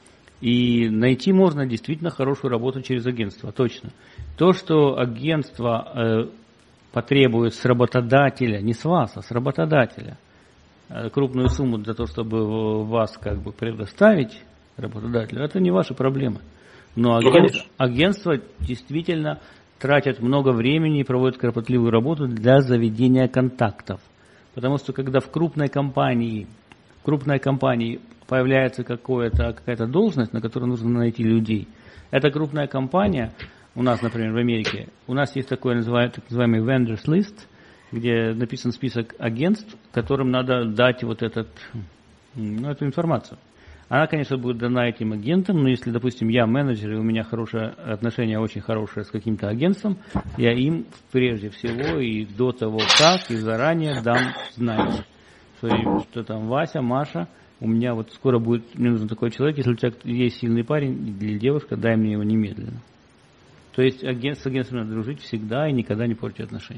И найти можно действительно хорошую работу через агентство, точно. То, что агентство потребует с работодателя, не с вас, а с работодателя, крупную сумму для того, чтобы вас как бы предоставить работодателю, это не ваши проблемы. Но агентство действительно тратят много времени и проводят кропотливую работу для заведения контактов. Потому что когда в крупной компании появляется какая-то должность, на которую нужно найти людей, эта крупная компания, у нас, например, в Америке, у нас есть такой так называемый vendors list, где написан список агентств, которым надо дать эту информацию. Она, конечно, будет дана этим агентам, но если, допустим, я менеджер, и у меня отношения очень хорошие с каким-то агентством, я им прежде всего и до того как, и заранее дам знать, что там Вася, Маша, у меня скоро мне нужен такой человек, если у тебя есть сильный парень или девушка, дай мне его немедленно. То есть с агентством надо дружить всегда и никогда не портить отношения.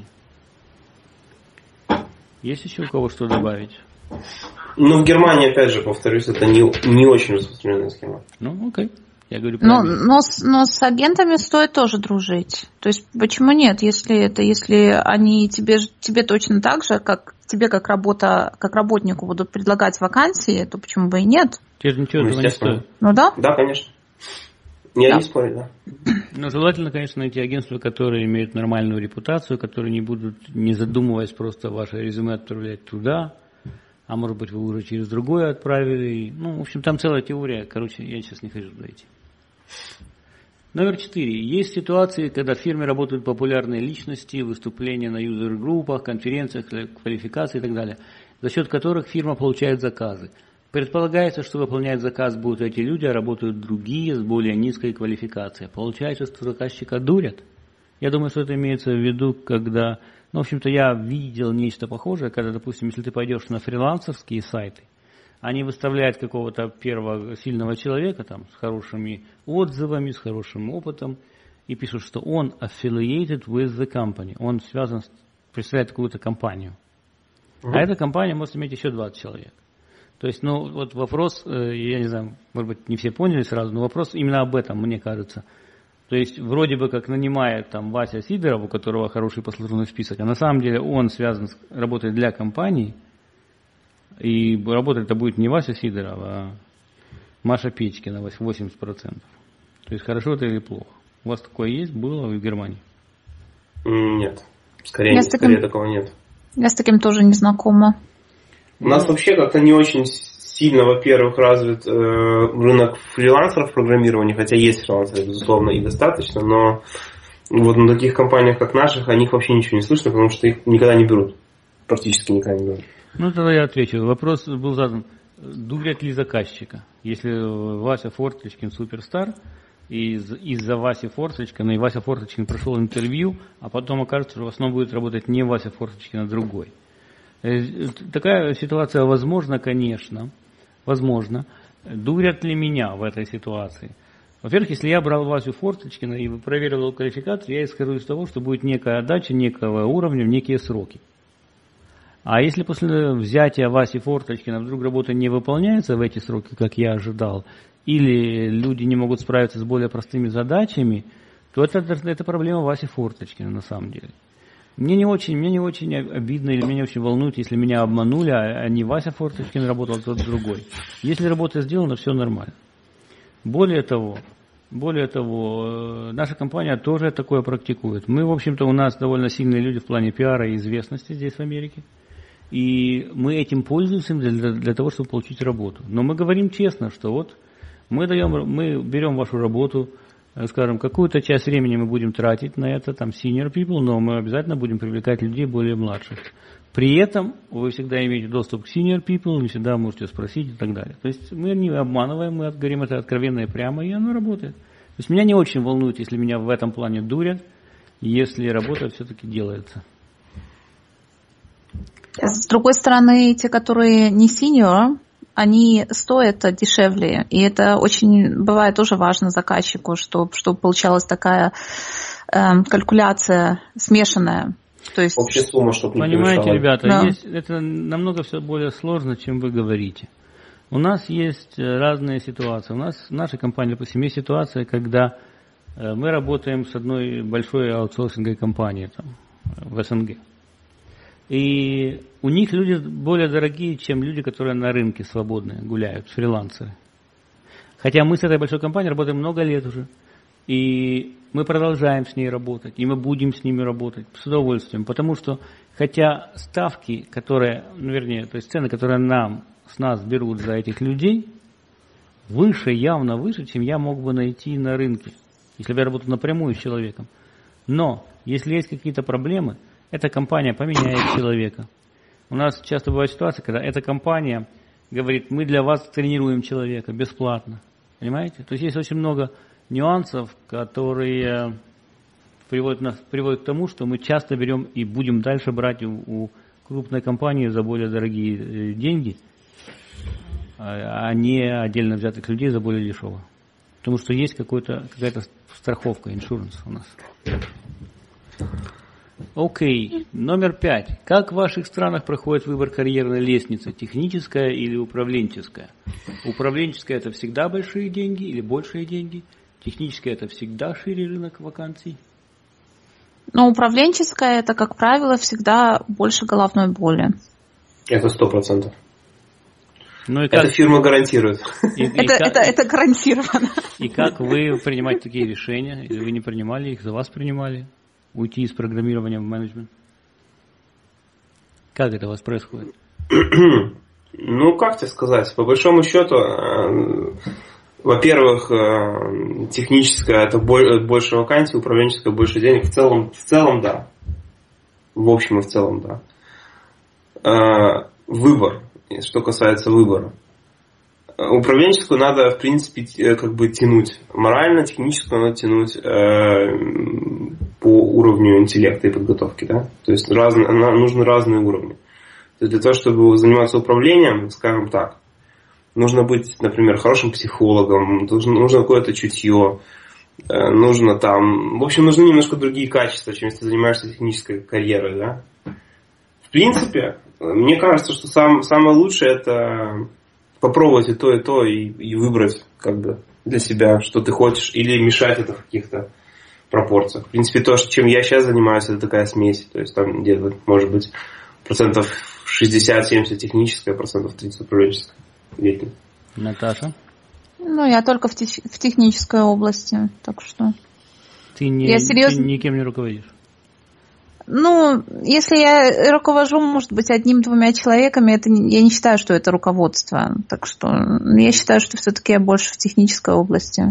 Есть еще у кого что добавить? В Германии, опять же, повторюсь, это не очень распространенная схема. Окей. Я говорю но с агентами стоит тоже дружить. То есть почему нет, если они тебе точно так же, как тебе как работнику будут предлагать вакансии, то почему бы и нет? Тебе же ничего этого не стоит. Да? Да, конечно. Я не спорю, да. Но желательно, конечно, найти агентства, которые имеют нормальную репутацию, которые не будут, не задумываясь, просто ваше резюме отправлять туда, а может быть, вы уже через другое отправили. В общем, там целая теория. Короче, я сейчас не хочу туда идти. Номер 4. Есть ситуации, когда в фирме работают популярные личности, выступления на юзер-группах, конференциях, квалификации и так далее, за счет которых фирма получает заказы. Предполагается, что выполнять заказ будут эти люди, а работают другие с более низкой квалификацией. Получается, что заказчика дурят. Я думаю, что это имеется в виду, когда... в общем-то, я видел нечто похожее, когда, допустим, если ты пойдешь на фрилансерские сайты, они выставляют какого-то первого сильного человека там, с хорошими отзывами, с хорошим опытом, и пишут, что он affiliated with the company, он представляет какую-то компанию. А эта компания может иметь еще 20 человек. То есть, вопрос, я не знаю, может быть, не все поняли сразу, но вопрос именно об этом, мне кажется. То есть, вроде бы как нанимает там Вася Сидоров, у которого хороший послужной список, а на самом деле он работает для компании, и работать это будет не Вася Сидоров, а Маша Печкина, 80%. То есть, хорошо это или плохо? У вас такое есть, было в Германии? Нет, скорее такого нет. Я с таким тоже не знакома. У нас вообще как-то не очень сильно, во-первых, развит рынок фрилансеров в программировании, хотя есть фрилансеры, безусловно, и достаточно, но вот на таких компаниях, как наших, о них вообще ничего не слышно, потому что их никогда не берут. Практически никогда не берут. Ну, тогда я отвечу. Вопрос был задан, дурят ли заказчика? Если Вася Форточкин суперстар, и из-за Васи Форточкина, и Вася Форточкин прошел интервью, а потом окажется, что в основном будет работать не Вася Форточкин, а другой. Такая ситуация возможна, конечно. Возможно. Дурят ли меня в этой ситуации? Во-первых, если я брал Васю Форточкина и проверил его квалификацию, я исхожу из того, что будет некая отдача некого уровня в некие сроки. А если после взятия Васи Форточкина вдруг работа не выполняется в эти сроки, как я ожидал, или люди не могут справиться с более простыми задачами, то это проблема Васи Форточкина на самом деле. Мне не очень обидно или меня не очень волнует, если меня обманули, а не Вася Форточкин работал, а тот другой. Если работа сделана, все нормально. Более того, наша компания тоже такое практикует. Мы, в общем-то, у нас довольно сильные люди в плане пиара и известности здесь в Америке. И мы этим пользуемся для того, чтобы получить работу. Но мы говорим честно, что вот мы берем вашу работу, скажем, какую-то часть времени мы будем тратить на это, там, senior people, но мы обязательно будем привлекать людей более младших. При этом вы всегда имеете доступ к senior people, вы всегда можете спросить и так далее. То есть мы не обманываем, мы говорим это откровенно и прямо, и оно работает. То есть меня не очень волнует, если меня в этом плане дурят, если работа все-таки делается. С другой стороны, те, которые не senior, они стоят дешевле. И это очень бывает тоже важно заказчику, чтобы получалась такая калькуляция смешанная. То есть, общая сумма, чтобы не понимаете, превышала. ребята, Да. это намного все более сложно, чем вы говорите. У нас есть разные ситуации. У нас в нашей компании, допустим, есть ситуация, когда мы работаем с одной большой аутсорсинговой компанией там, в СНГ. И у них люди более дорогие, чем люди, которые на рынке свободные гуляют, фрилансеры. Хотя мы с этой большой компанией работаем много лет уже. И мы продолжаем с ней работать, и мы будем с ними работать с удовольствием. Потому что, хотя ставки, которые, то есть цены, которые с нас берут за этих людей, явно выше, чем я мог бы найти на рынке, если бы я работал напрямую с человеком. Но, если есть какие-то проблемы, эта компания поменяет человека. У нас часто бывает ситуация, когда эта компания говорит, мы для вас тренируем человека бесплатно. Понимаете? То есть есть очень много нюансов, которые приводят к тому, что мы часто берем и будем дальше брать у крупной компании за более дорогие деньги, а не отдельно взятых людей за более дешево. Потому что есть какая-то страховка, иншуранс у нас. Окей, номер 5. Как в ваших странах проходит выбор карьерной лестницы? Техническая или управленческая? Управленческая – это всегда большие деньги или большие деньги? Техническая – это всегда шире рынок вакансий? Но управленческая – это, как правило, всегда больше головной боли. Это 100%. Ну и как... Это фирма гарантирует. Это гарантированно. И как вы принимаете такие решения? Или вы не принимали их, за вас принимали? Уйти из программирования в менеджмент? Как это у вас происходит? Ну, как тебе сказать? По большому счету, во-первых, техническая это больше вакансий, управленческая больше денег. В целом, да. В общем и в целом, да. Выбор. Что касается выбора. Управленческую надо, в принципе, как бы тянуть. Морально, техническую надо тянуть по уровню интеллекта и подготовки. Да? То есть нужны разные уровни. То есть для того, чтобы заниматься управлением, скажем так, нужно быть, например, хорошим психологом, нужно какое-то чутье, нужно там... В общем, нужны немножко другие качества, чем если ты занимаешься технической карьерой. Да? В принципе, мне кажется, что самое лучшее это... попробовать и то, и выбрать как бы для себя, что ты хочешь, или мешать это в каких-то пропорциях. В принципе, то, чем я сейчас занимаюсь, это такая смесь. То есть там где-то, может быть, 60-70% техническая, 30% управленческая. Наташа? Ну, я только в технической области, так что... Ты никем не руководишь? Ну, если я руковожу, может быть, 1-2 человеками, я не считаю, что это руководство. Так что я считаю, что все-таки я больше в технической области.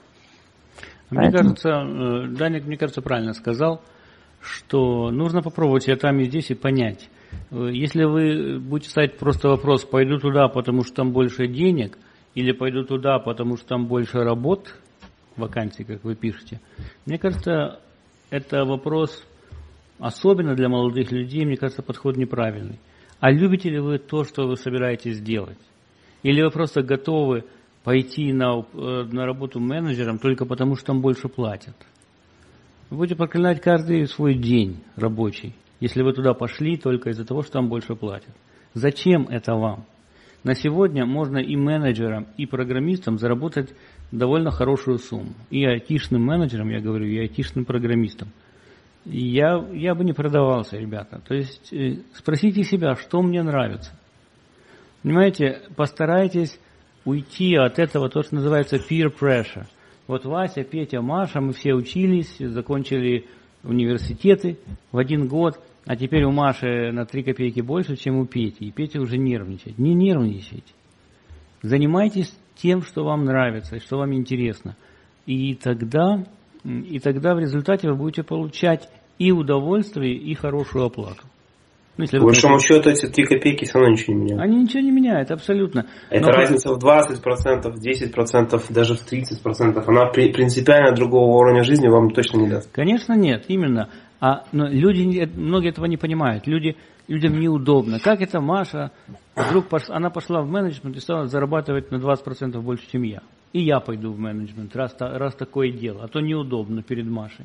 Мне кажется, Даник, правильно сказал, что нужно попробовать и там, и здесь, и понять. Если вы будете ставить просто вопрос, пойду туда, потому что там больше денег, или пойду туда, потому что там больше работ, вакансий, как вы пишете, мне кажется, это вопрос, особенно для молодых людей, мне кажется, подход неправильный. А любите ли вы то, что вы собираетесь делать? Или вы просто готовы пойти на работу менеджером только потому, что там больше платят? Вы будете проклинать каждый свой день рабочий, если вы туда пошли только из-за того, что там больше платят. Зачем это вам? На сегодня можно и менеджерам, и программистам заработать довольно хорошую сумму. И айтишным менеджерам, я говорю, и айтишным программистам. Я бы не продавался, ребята. То есть спросите себя, что мне нравится. Понимаете, постарайтесь уйти от этого, то, что называется peer pressure. Вот Вася, Петя, Маша, мы все учились, закончили университеты в 1 год, а теперь у Маши на 3 копейки больше, чем у Пети. И Петя уже нервничает. Не нервничайте. Занимайтесь тем, что вам нравится и что вам интересно. И тогда в результате вы будете получать и удовольствие, и хорошую оплату. Ну, по большому счету эти 3 копейки все равно ничего не меняют. Они ничего не меняют, абсолютно. Это разница в 20%, в 10%, даже в 30%. Она принципиально другого уровня жизни вам точно не даст. Конечно нет, именно. Но многие этого не понимают. Людям неудобно. Как это Маша, вдруг она пошла в менеджмент и стала зарабатывать на 20% больше, чем я. И я пойду в менеджмент, раз такое дело. А то неудобно перед Машей.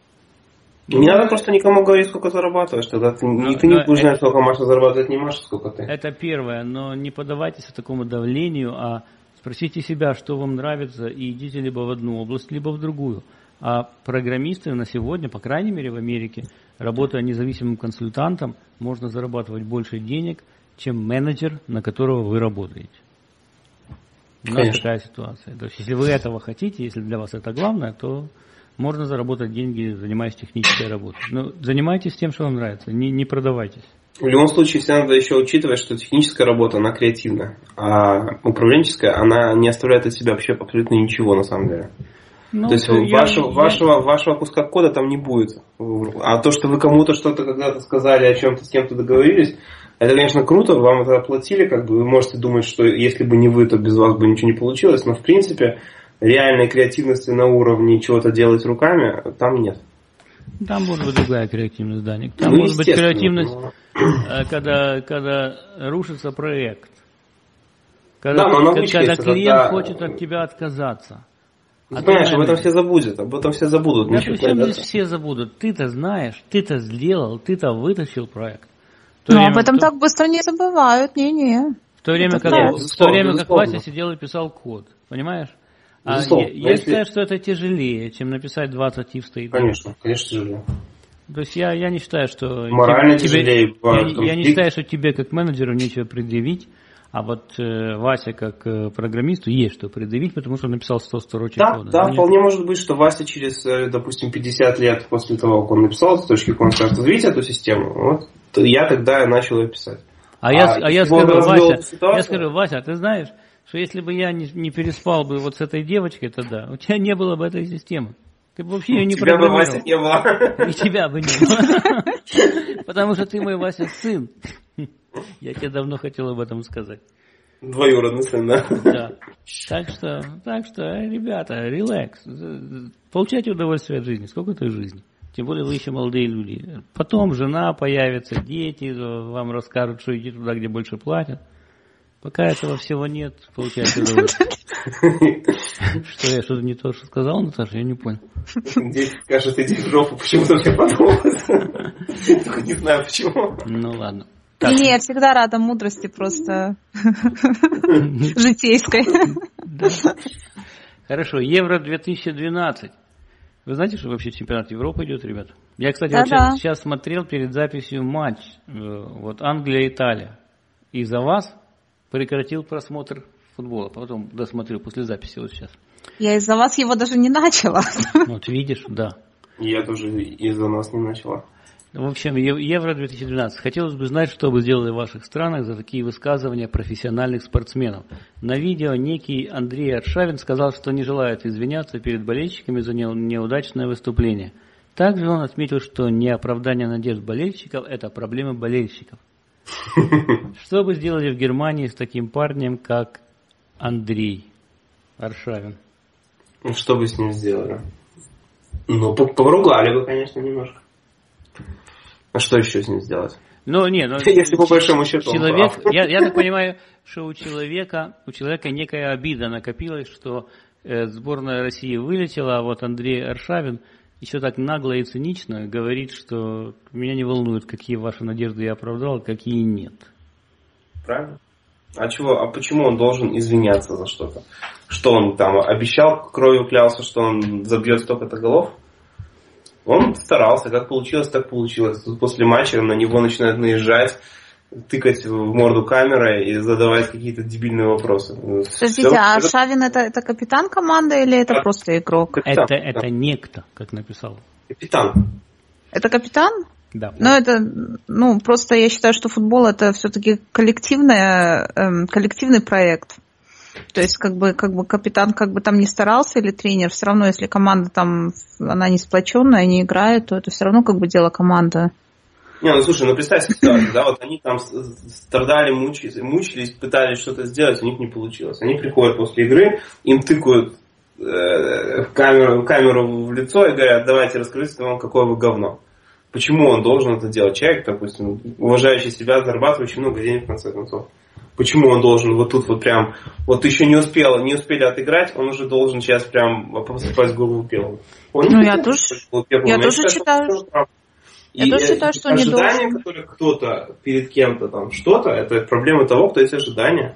Не надо просто никому говорить, сколько зарабатываешь. Тогда ты не будешь знать, сколько Маша зарабатывает, не Маша, сколько ты. Это первое. Но не поддавайтесь такому давлению, а спросите себя, что вам нравится, и идите либо в одну область, либо в другую. А программисты на сегодня, по крайней мере в Америке, работая независимым консультантом, можно зарабатывать больше денег, чем менеджер, на которого вы работаете. У нас такая ситуация. То есть, если вы этого хотите, если для вас это главное, то можно заработать деньги, занимаясь технической работой. Но занимайтесь тем, что вам нравится, не продавайтесь. В любом случае, всегда надо еще учитывать, что техническая работа, она креативная, а управленческая, она не оставляет от себя вообще абсолютно ничего на самом деле. То есть вашего куска кода там не будет. А то, что вы кому-то что-то когда-то сказали, о чем-то с кем-то договорились, это, конечно, круто, вам это оплатили, вы можете думать, что если бы не вы, то без вас бы ничего не получилось, но в принципе реальной креативности на уровне чего-то делать руками там нет. Там может быть другая креативность, Даник. Там может быть креативность, когда рушится проект. Когда клиент хочет от тебя отказаться. Понимаешь, об этом все забудут. Да причем здесь все забудут? Ты-то знаешь, ты-то сделал, ты-то вытащил проект. Об этом так быстро не забывают, не-не. В то время как Вася сидел и писал код, понимаешь? Я считаю, что это тяжелее, чем написать 20 if statement. Конечно тяжелее. То есть я не считаю, что морально тяжелее. Я не считаю, что тебе как менеджеру нечего предъявить. А вот Вася как программисту есть что предъявить, потому что он написал 100 строчек кода. Да, вполне может быть, что Вася через, допустим, 50 лет после того, как он написал эти строчки кода, скажет, видите эту систему? Вот я тогда начал ее писать. Я скажу, Вася, ты знаешь, что если бы я не переспал бы вот с этой девочкой, то да, у тебя не было бы этой системы. Ты бы вообще ее не программировал. Тебя бы Вася не было. И тебя бы не было. Потому что ты мой Вася сын. Я тебе давно хотел об этом сказать. Двоюродный сын, да? Да. Так что, ребята, релакс. Получайте удовольствие от жизни. Сколько той жизни? Тем более вы еще молодые люди. Потом жена появится, дети вам расскажут, что идти туда, где больше платят. Пока этого всего нет, получайте удовольствие. Что, я что-то не то, что сказал, Наташа? Я не понял. Дети скажут, иди в жопу, почему-то мне подумалось. Только не знаю почему. Ну ладно. Так. Не, я всегда рада мудрости просто житейской. Хорошо, Евро 2012. Вы знаете, что вообще чемпионат Европы идет, ребята? Я, кстати, сейчас смотрел перед записью матч. Вот Англия-Италия. И за вас прекратил просмотр футбола. Потом досмотрю после записи вот сейчас. Я из-за вас его даже не начала. Вот видишь, да. Я тоже из-за нас не начала. В общем, Евро-2012. Хотелось бы знать, что вы сделали в ваших странах за такие высказывания профессиональных спортсменов. На видео некий Андрей Аршавин сказал, что не желает извиняться перед болельщиками за неудачное выступление. Также он отметил, что не оправдание надежд болельщиков – это проблемы болельщиков. Что вы сделали в Германии с таким парнем, как Андрей Аршавин? Что бы с ним сделали? Ну, поругали бы, конечно, немножко. А что еще с ним сделать? Если по большому счету человек, я так понимаю, что у человека некая обида накопилась, что сборная России вылетела, а вот Андрей Аршавин еще так нагло и цинично говорит, что меня не волнует, какие ваши надежды я оправдал, какие нет. Правильно. А почему он должен извиняться за что-то? Что он там обещал, кровью клялся, что он забьет столько-то голов? Он старался, как получилось, так получилось. Тут после матча на него начинают наезжать, тыкать в морду камерой и задавать какие-то дебильные вопросы. Подождите, а Аршавин это капитан команды или это просто игрок? Капитан, это некто, как написал. Капитан. Это капитан? Да. Просто я считаю, что футбол это все-таки коллективный проект. То есть, как бы капитан там не старался или тренер, все равно, если команда там, она не сплоченная, не играет, то это все равно дело команды. Слушай, представь ситуацию, да, вот они там страдали, мучились, пытались что-то сделать, у них не получилось. Они приходят после игры, им тыкают камеру в лицо и говорят, давайте расскажите вам, какое вы говно. Почему он должен это делать? Человек, допустим, уважающий себя, зарабатывающий много денег, в конце концов. Почему он должен вот тут вот прям, вот еще не успели отыграть, он уже должен сейчас прям посыпать голову пеплом. Я тоже считаю, что не должен. Ожидания, которые кто-то перед кем-то там что-то, это проблема того, кто эти ожидания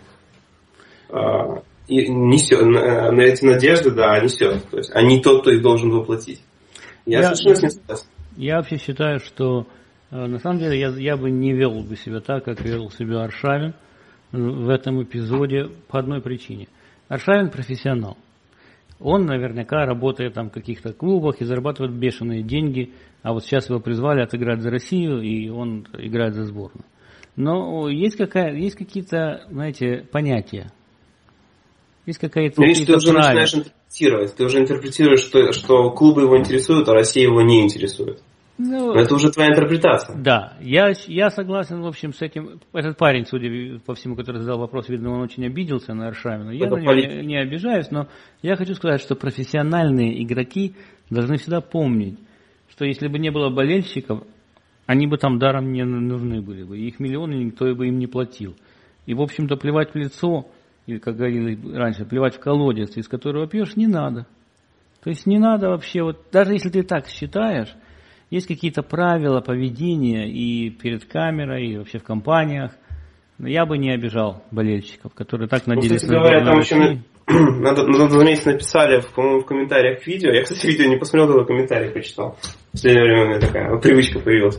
несет, на эти надежды, несет. То есть, а не тот, кто их должен воплотить. Я совершенно с ним согласен. Я вообще считаю, что на самом деле я бы не вел бы себя так, как вел себя Аршавин в этом эпизоде по одной причине. Аршавин профессионал. Он наверняка работает там в каких-то клубах и зарабатывает бешеные деньги, а вот сейчас его призвали отыграть за Россию, и он играет за сборную. Но есть какие-то, знаете, понятия. Есть какая-то... Если ты уже начинаешь интерпретировать, ты уже интерпретируешь, что клубы его интересуют, а Россия его не интересует. Это уже твоя интерпретация. Да, я согласен, в общем, с этим. Этот парень, судя по всему, который задал вопрос, видно, он очень обиделся на Аршавина. Я на него не обижаюсь, но я хочу сказать, что профессиональные игроки должны всегда помнить, что если бы не было болельщиков, они бы там даром не нужны были бы. Их миллионы никто бы им не платил. И, в общем-то, плевать в лицо, или, как говорили раньше, плевать в колодец, из которого пьешь, не надо. То есть не надо вообще, вот даже если ты так считаешь, есть какие-то правила поведения и перед камерой, и вообще в компаниях. Но я бы не обижал болельщиков, которые так надеялись. Кстати говоря, там еще надо заметить, написали, по-моему, в комментариях видео. Я, кстати, видео не посмотрел, только комментарий почитал. В последнее время у меня такая привычка появилась.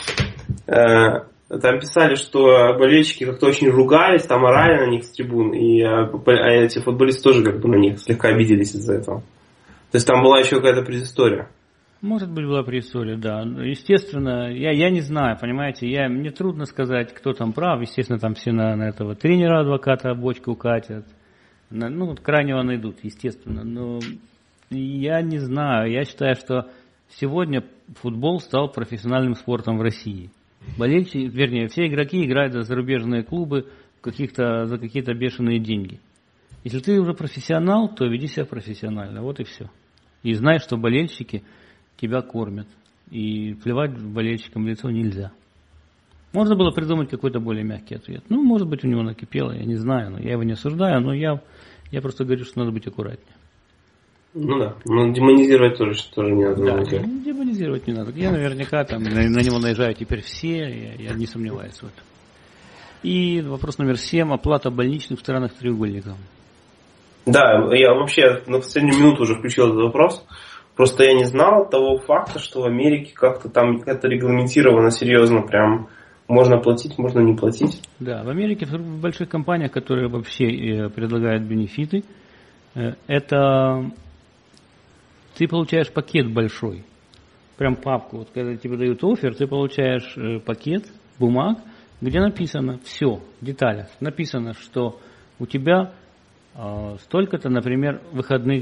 Там писали, что болельщики как-то очень ругались, там орали на них с трибун, и эти футболисты тоже как бы на них слегка обиделись из-за этого. То есть там была еще какая-то предыстория. Может быть, была предыстория, да. Естественно, я не знаю, понимаете, мне трудно сказать, кто там прав. Естественно, там все на этого тренера, адвоката бочку катят. Крайнего найдут, естественно. Но я не знаю. Я считаю, что сегодня футбол стал профессиональным спортом в России. Болельщики, все игроки играют за зарубежные клубы за какие-то бешеные деньги. Если ты уже профессионал, то веди себя профессионально. Вот и все. И знай, что болельщики тебя кормят. И плевать болельщикам в лицо нельзя. Можно было придумать какой-то более мягкий ответ. Может быть, у него накипело, я не знаю. Я его не осуждаю, но я просто говорю, что надо быть аккуратнее. Демонизировать тоже не надо. Да, демонизировать не надо. Я наверняка там на него наезжают теперь все, я не сомневаюсь в этом. И вопрос номер 7. Оплата больничных в странах треугольника. Да, я вообще на последнюю минуту уже включил этот вопрос. Просто я не знал того факта, что в Америке как-то там это регламентировано серьезно, прям можно платить, можно не платить. Да, в Америке, в больших компаниях, которые вообще предлагают бенефиты, это ты получаешь пакет большой. прям папку, вот когда тебе дают оффер, ты получаешь пакет бумаг, где написано все, в деталях. Написано, что у тебя столько-то, например, выходных,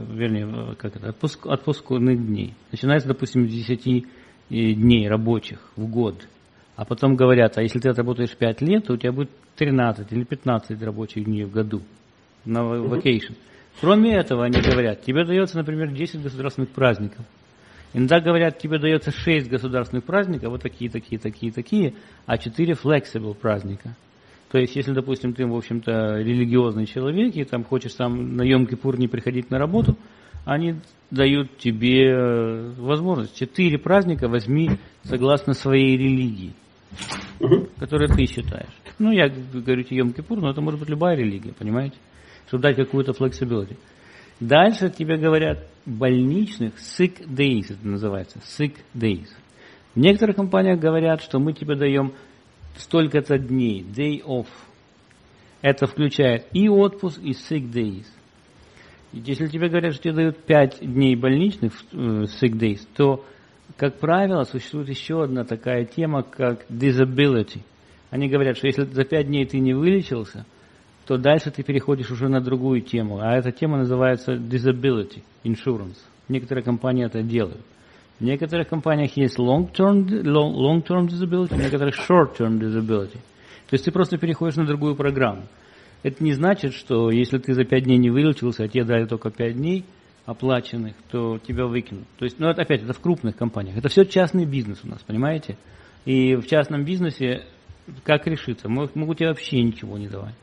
отпускных дней. Начинается, допустим, с 10 дней рабочих в год. А потом говорят, а если ты отработаешь 5 лет, то у тебя будет 13 или 15 рабочих дней в году на vacation. Кроме этого, они говорят, тебе дается, например, 10 государственных праздников. Иногда говорят, тебе дается 6 государственных праздников, вот такие, а 4 flexible праздника. То есть, если, допустим, ты, в общем-то, религиозный человек, и там хочешь там на Йом-Кипур не приходить на работу, они дают тебе возможность. 4 праздника возьми согласно своей религии, которую ты считаешь. Ну, я говорю тебе Йом-Кипур, но это может быть любая религия, понимаете? Чтобы дать какую-то flexibility. Дальше тебе говорят больничных sick days, это называется, sick days. В некоторых компаниях говорят, что мы тебе даем столько-то дней, day off. Это включает и отпуск, и sick days. Если тебе говорят, что тебе дают 5 дней больничных sick days, то, как правило, существует еще одна такая тема, как disability. Они говорят, что если за 5 дней ты не вылечился, то дальше ты переходишь уже на другую тему. А эта тема называется disability insurance. Некоторые компании это делают. В некоторых компаниях есть long-term disability, в некоторых short-term disability. То есть ты просто переходишь на другую программу. Это не значит, что если ты за 5 дней не вылечился, а тебе дали только 5 дней оплаченных, то тебя выкинут. То есть, ну это опять, это в крупных компаниях. Это все частный бизнес у нас, понимаете? И в частном бизнесе как решиться? Могут тебе вообще ничего не давать.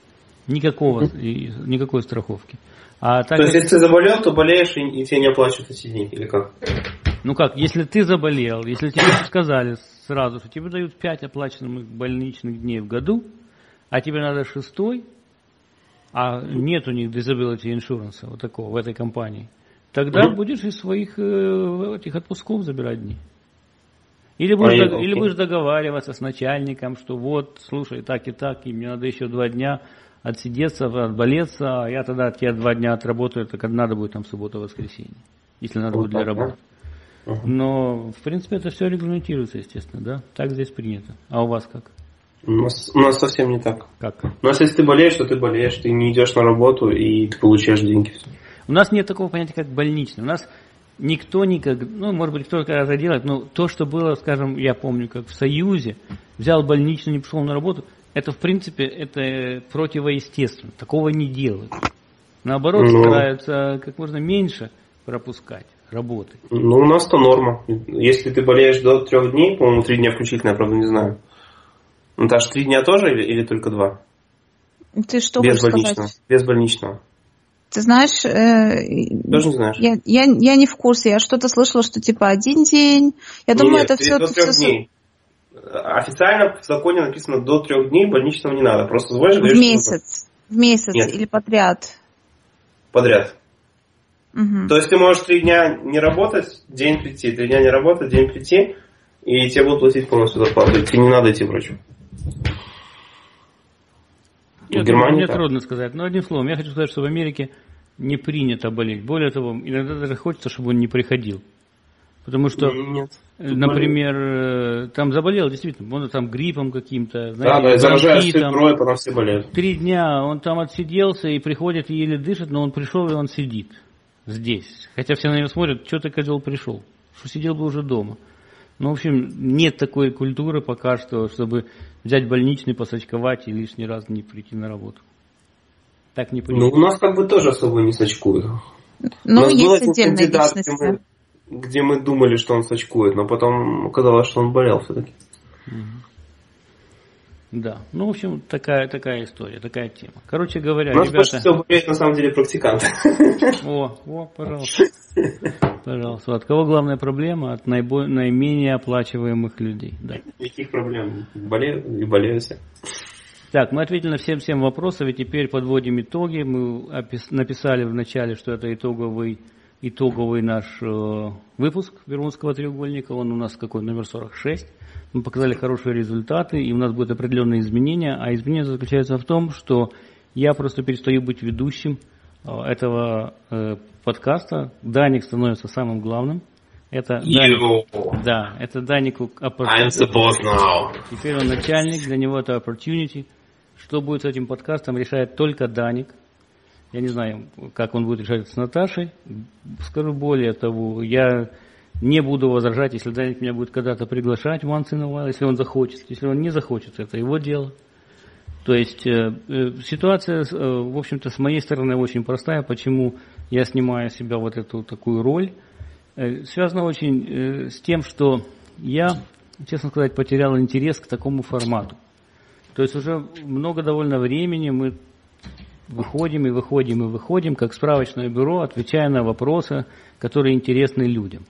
Никакой страховки. А так, то есть, если ты заболел, то болеешь и тебе не оплачивают эти дни, или как? Ну как, если ты заболел, если тебе сказали сразу, что тебе дают 5 оплаченных больничных дней в году, а тебе надо 6, а нет у них disability insurance вот такого в этой компании, тогда будешь из своих этих отпусков забирать дни. Или будешь договариваться с начальником, что вот, слушай, так, и мне надо еще 2 дня отсидеться, отболеться, а я тогда тебе 2 дня отработаю, так надо будет там суббота-воскресенье, если надо будет для работы. Но, в принципе, это все регламентируется, естественно, да? Так здесь принято. А у вас как? У нас совсем не так. Как? У нас, если ты болеешь, то ты болеешь, ты не идешь на работу и ты получаешь деньги. У нас нет такого понятия, как больничный. У нас никто никогда, ну, может быть, кто-то когда-то делает, но то, что было, скажем, я помню, как в Союзе, взял больничный, не пошел на работу, это, в принципе, это противоестественно. Такого не делают. Наоборот, стараются как можно меньше пропускать работы. Ну, у нас-то норма. Если ты болеешь до 3 дней, по-моему, 3 дня включительно, я, правда, не знаю. Ну, Наташа, 3 дня тоже или только 2? Ты что без хочешь больничного, сказать? Без больничного. Ты знаешь, тоже не знаешь? Я не в курсе. Я что-то слышала, что типа 1 день. Я думаю, нет, это все... До 3 дней. Официально в законе написано до 3 дней больничного не надо. Просто звонишь, говоришь, в месяц. В месяц нет. Или подряд? Подряд. Угу. То есть ты можешь 3 дня не работать, день прийти, 3 дня не работать, день прийти, и тебе будут платить полностью зарплату. И тебе не надо идти к врачу. Мне трудно сказать, но одним словом, я хочу сказать, что в Америке не принято болеть. Более того, иногда даже хочется, чтобы он не приходил. Потому что, например, там заболел, действительно, он там гриппом каким-то, знаете, заражаешь фиброй, потом все болеют. 3 дня он там отсиделся и приходит, и еле дышит, но он пришел, и он сидит здесь. Хотя все на него смотрят, что ты, козел, пришел, что сидел бы уже дома. Ну, в общем, нет такой культуры пока что, чтобы взять больничный, посачковать и лишний раз не прийти на работу. Так не принято. Ну, у нас как бы тоже особо не сачкуют. Ну, есть отдельные личности. Где мы думали, что он сачкует, но потом оказалось, что он болел все-таки. Да, ну, в общем, такая история, такая тема. Короче говоря, ребята... больше всего болеют, на самом деле, практиканты. О, пожалуйста. Пожалуйста. От кого главная проблема? От наименее оплачиваемых людей. Да. Никаких проблем. Болеют и болеют все. Так, мы ответили на всем вопросам, и теперь подводим итоги. Мы написали в начале, что это итоговый наш выпуск Бермудского треугольника. Он у нас какой? Номер 46. Мы показали хорошие результаты, и у нас будут определенные изменения. А изменения заключаются в том, что я просто перестаю быть ведущим этого подкаста. Даник становится самым главным. Это You. Даник, да, это Данику I'm supposed now. Теперь он начальник, для него это opportunity. Что будет с этим подкастом, решает только Даник. Я не знаю, как он будет решать с Наташей. Скажу более того, я не буду возражать, если Даник меня будет когда-то приглашать once in a while, если он захочет. Если он не захочет, это его дело. То есть ситуация, в общем-то, с моей стороны очень простая. Почему я снимаю с себя вот эту такую роль? Связано очень с тем, что я, честно сказать, потерял интерес к такому формату. То есть уже много довольно времени мы выходим, как справочное бюро, отвечая на вопросы, которые интересны людям.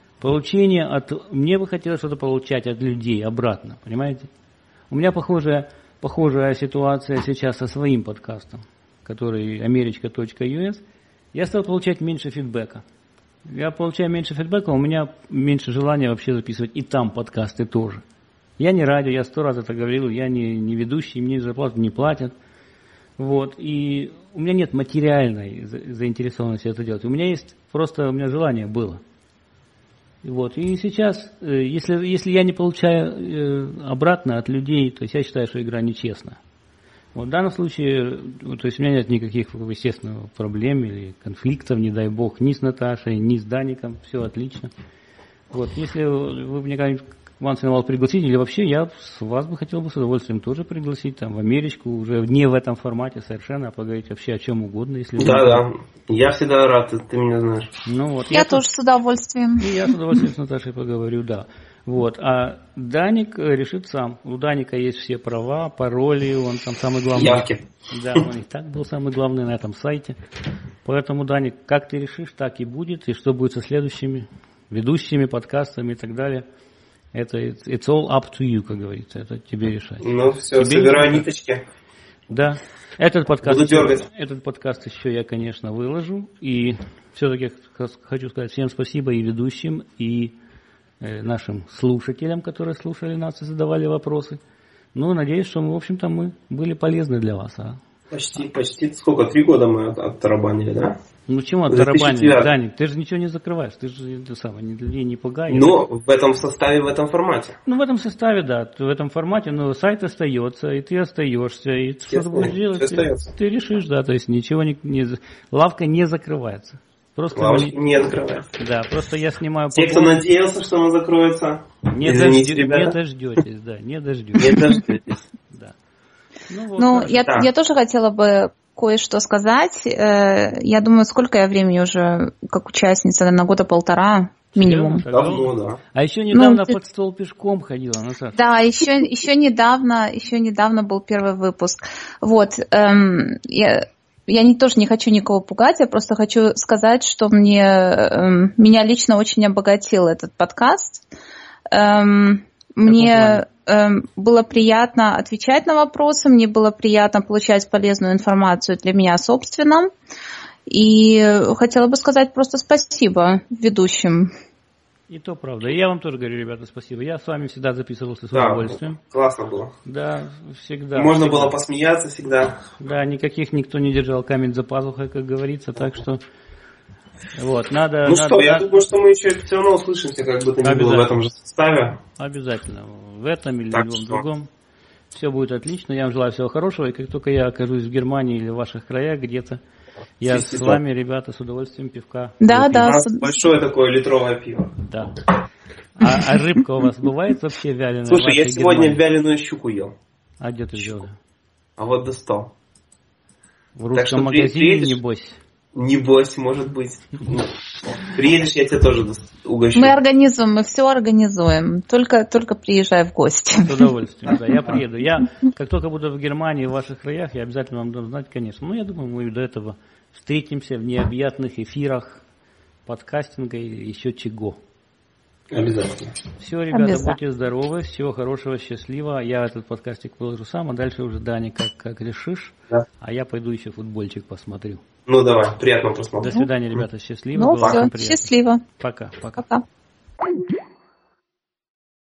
Мне бы хотелось что-то получать от людей обратно, понимаете? У меня похожая ситуация сейчас со своим подкастом, который america.us. Я стал получать меньше фидбэка. Я получаю меньше фидбэка, у меня меньше желания вообще записывать и там подкасты тоже. Я не радио, я 100 раз это говорил, я не ведущий, мне зарплату не платят. Вот, и у меня нет материальной заинтересованности это делать. У меня желание было. Вот, и сейчас, если я не получаю обратно от людей, то есть я считаю, что игра нечестна. Вот в данном случае, то есть у меня нет никаких, естественно, проблем или конфликтов, не дай бог, ни с Наташей, ни с Даником, все отлично. Вот, если вы мне как-нибудь once in a while пригласить, или вообще я вас бы хотел бы с удовольствием тоже пригласить там в Америчку, уже не в этом формате совершенно, а поговорить вообще о чем угодно, если Да, я всегда рад, ты меня знаешь. Ну, вот, я тоже с удовольствием. И я с удовольствием с Наташей поговорю, да. Вот, а Даник решит сам. У Даника есть все права, пароли, он там самый главный. Явки. Да, он и так был самый главный на этом сайте. Поэтому, Даник, как ты решишь, так и будет. И что будет со следующими ведущими, подкастами и так далее. Это it's all up to you, как говорится. Это тебе решать. Ну все, собираю ниточки. Да. Этот подкаст еще я, конечно, выложу. И все-таки хочу сказать всем спасибо и ведущим, и нашим слушателям, которые слушали нас и задавали вопросы. Ну, надеюсь, что мы, в общем-то, мы были полезны для вас. Почти сколько? 3 года мы оттарабанили, да? Ну, чему оттарабанили, Даник? Ты же ничего не закрываешь, ты же людей не пугаешь. Ну, в этом составе, в этом формате. Ну, в этом составе, да, в этом формате, но сайт остается, и ты остаешься, и что ты будешь делать, ты решишь, да, то есть ничего лавка не закрывается. Лавочки не закрываются. Да, просто я снимаю... Те, кто надеялся, что она закроется, не дождетесь, да, не дождетесь. Не дождетесь. Да. Ну, я тоже хотела бы кое-что сказать. Я думаю, сколько я времени уже как участница, наверное, года 1.5 минимум. Давно, да. А еще недавно под стол пешком ходила, Наташа. Да, еще недавно был первый выпуск. Вот, я тоже не хочу никого пугать, я просто хочу сказать, что меня лично очень обогатил этот подкаст. Мне было приятно отвечать на вопросы, мне было приятно получать полезную информацию для меня собственно. И хотела бы сказать просто спасибо ведущим. И то правда. И я вам тоже говорю, ребята, спасибо. Я с вами всегда записывался с удовольствием. Классно было. Да, всегда. Можно было посмеяться всегда. Да, никто не держал камень за пазухой, как говорится, так что вот, надо... Я думаю, что мы еще все равно услышимся, как бы то ни было в этом же составе. Обязательно. В этом или в другом. Все будет отлично. Я вам желаю всего хорошего. И как только я окажусь в Германии или в ваших краях где-то, я с вами, ребята, с удовольствием пивка. Да. Большое такое литровое пиво. Да. А рыбка у вас бывает вообще вяленая? Слушай, я сегодня вяленую щуку ел. А где ты взял? А вот достал. В русском магазине, небось? Небось, может быть. Приедешь, я тебя тоже угощу. Мы все организуем. Только приезжай в гости. С удовольствием, да, я приеду. Я, как только буду в Германии, в ваших краях, я обязательно вам дам знать, конечно. Ну, я думаю, мы до этого встретимся в необъятных эфирах подкастинга или еще чего. Обязательно. Все, ребята, будьте здоровы, всего хорошего, счастливо. Я этот подкастик выложу сам, а дальше уже, Даня, как решишь. Да. А я пойду еще футбольчик посмотрю. Ну, давай, приятного просмотра. До свидания, ребята, счастливо. Ну, все, счастливо. Пока. Пока.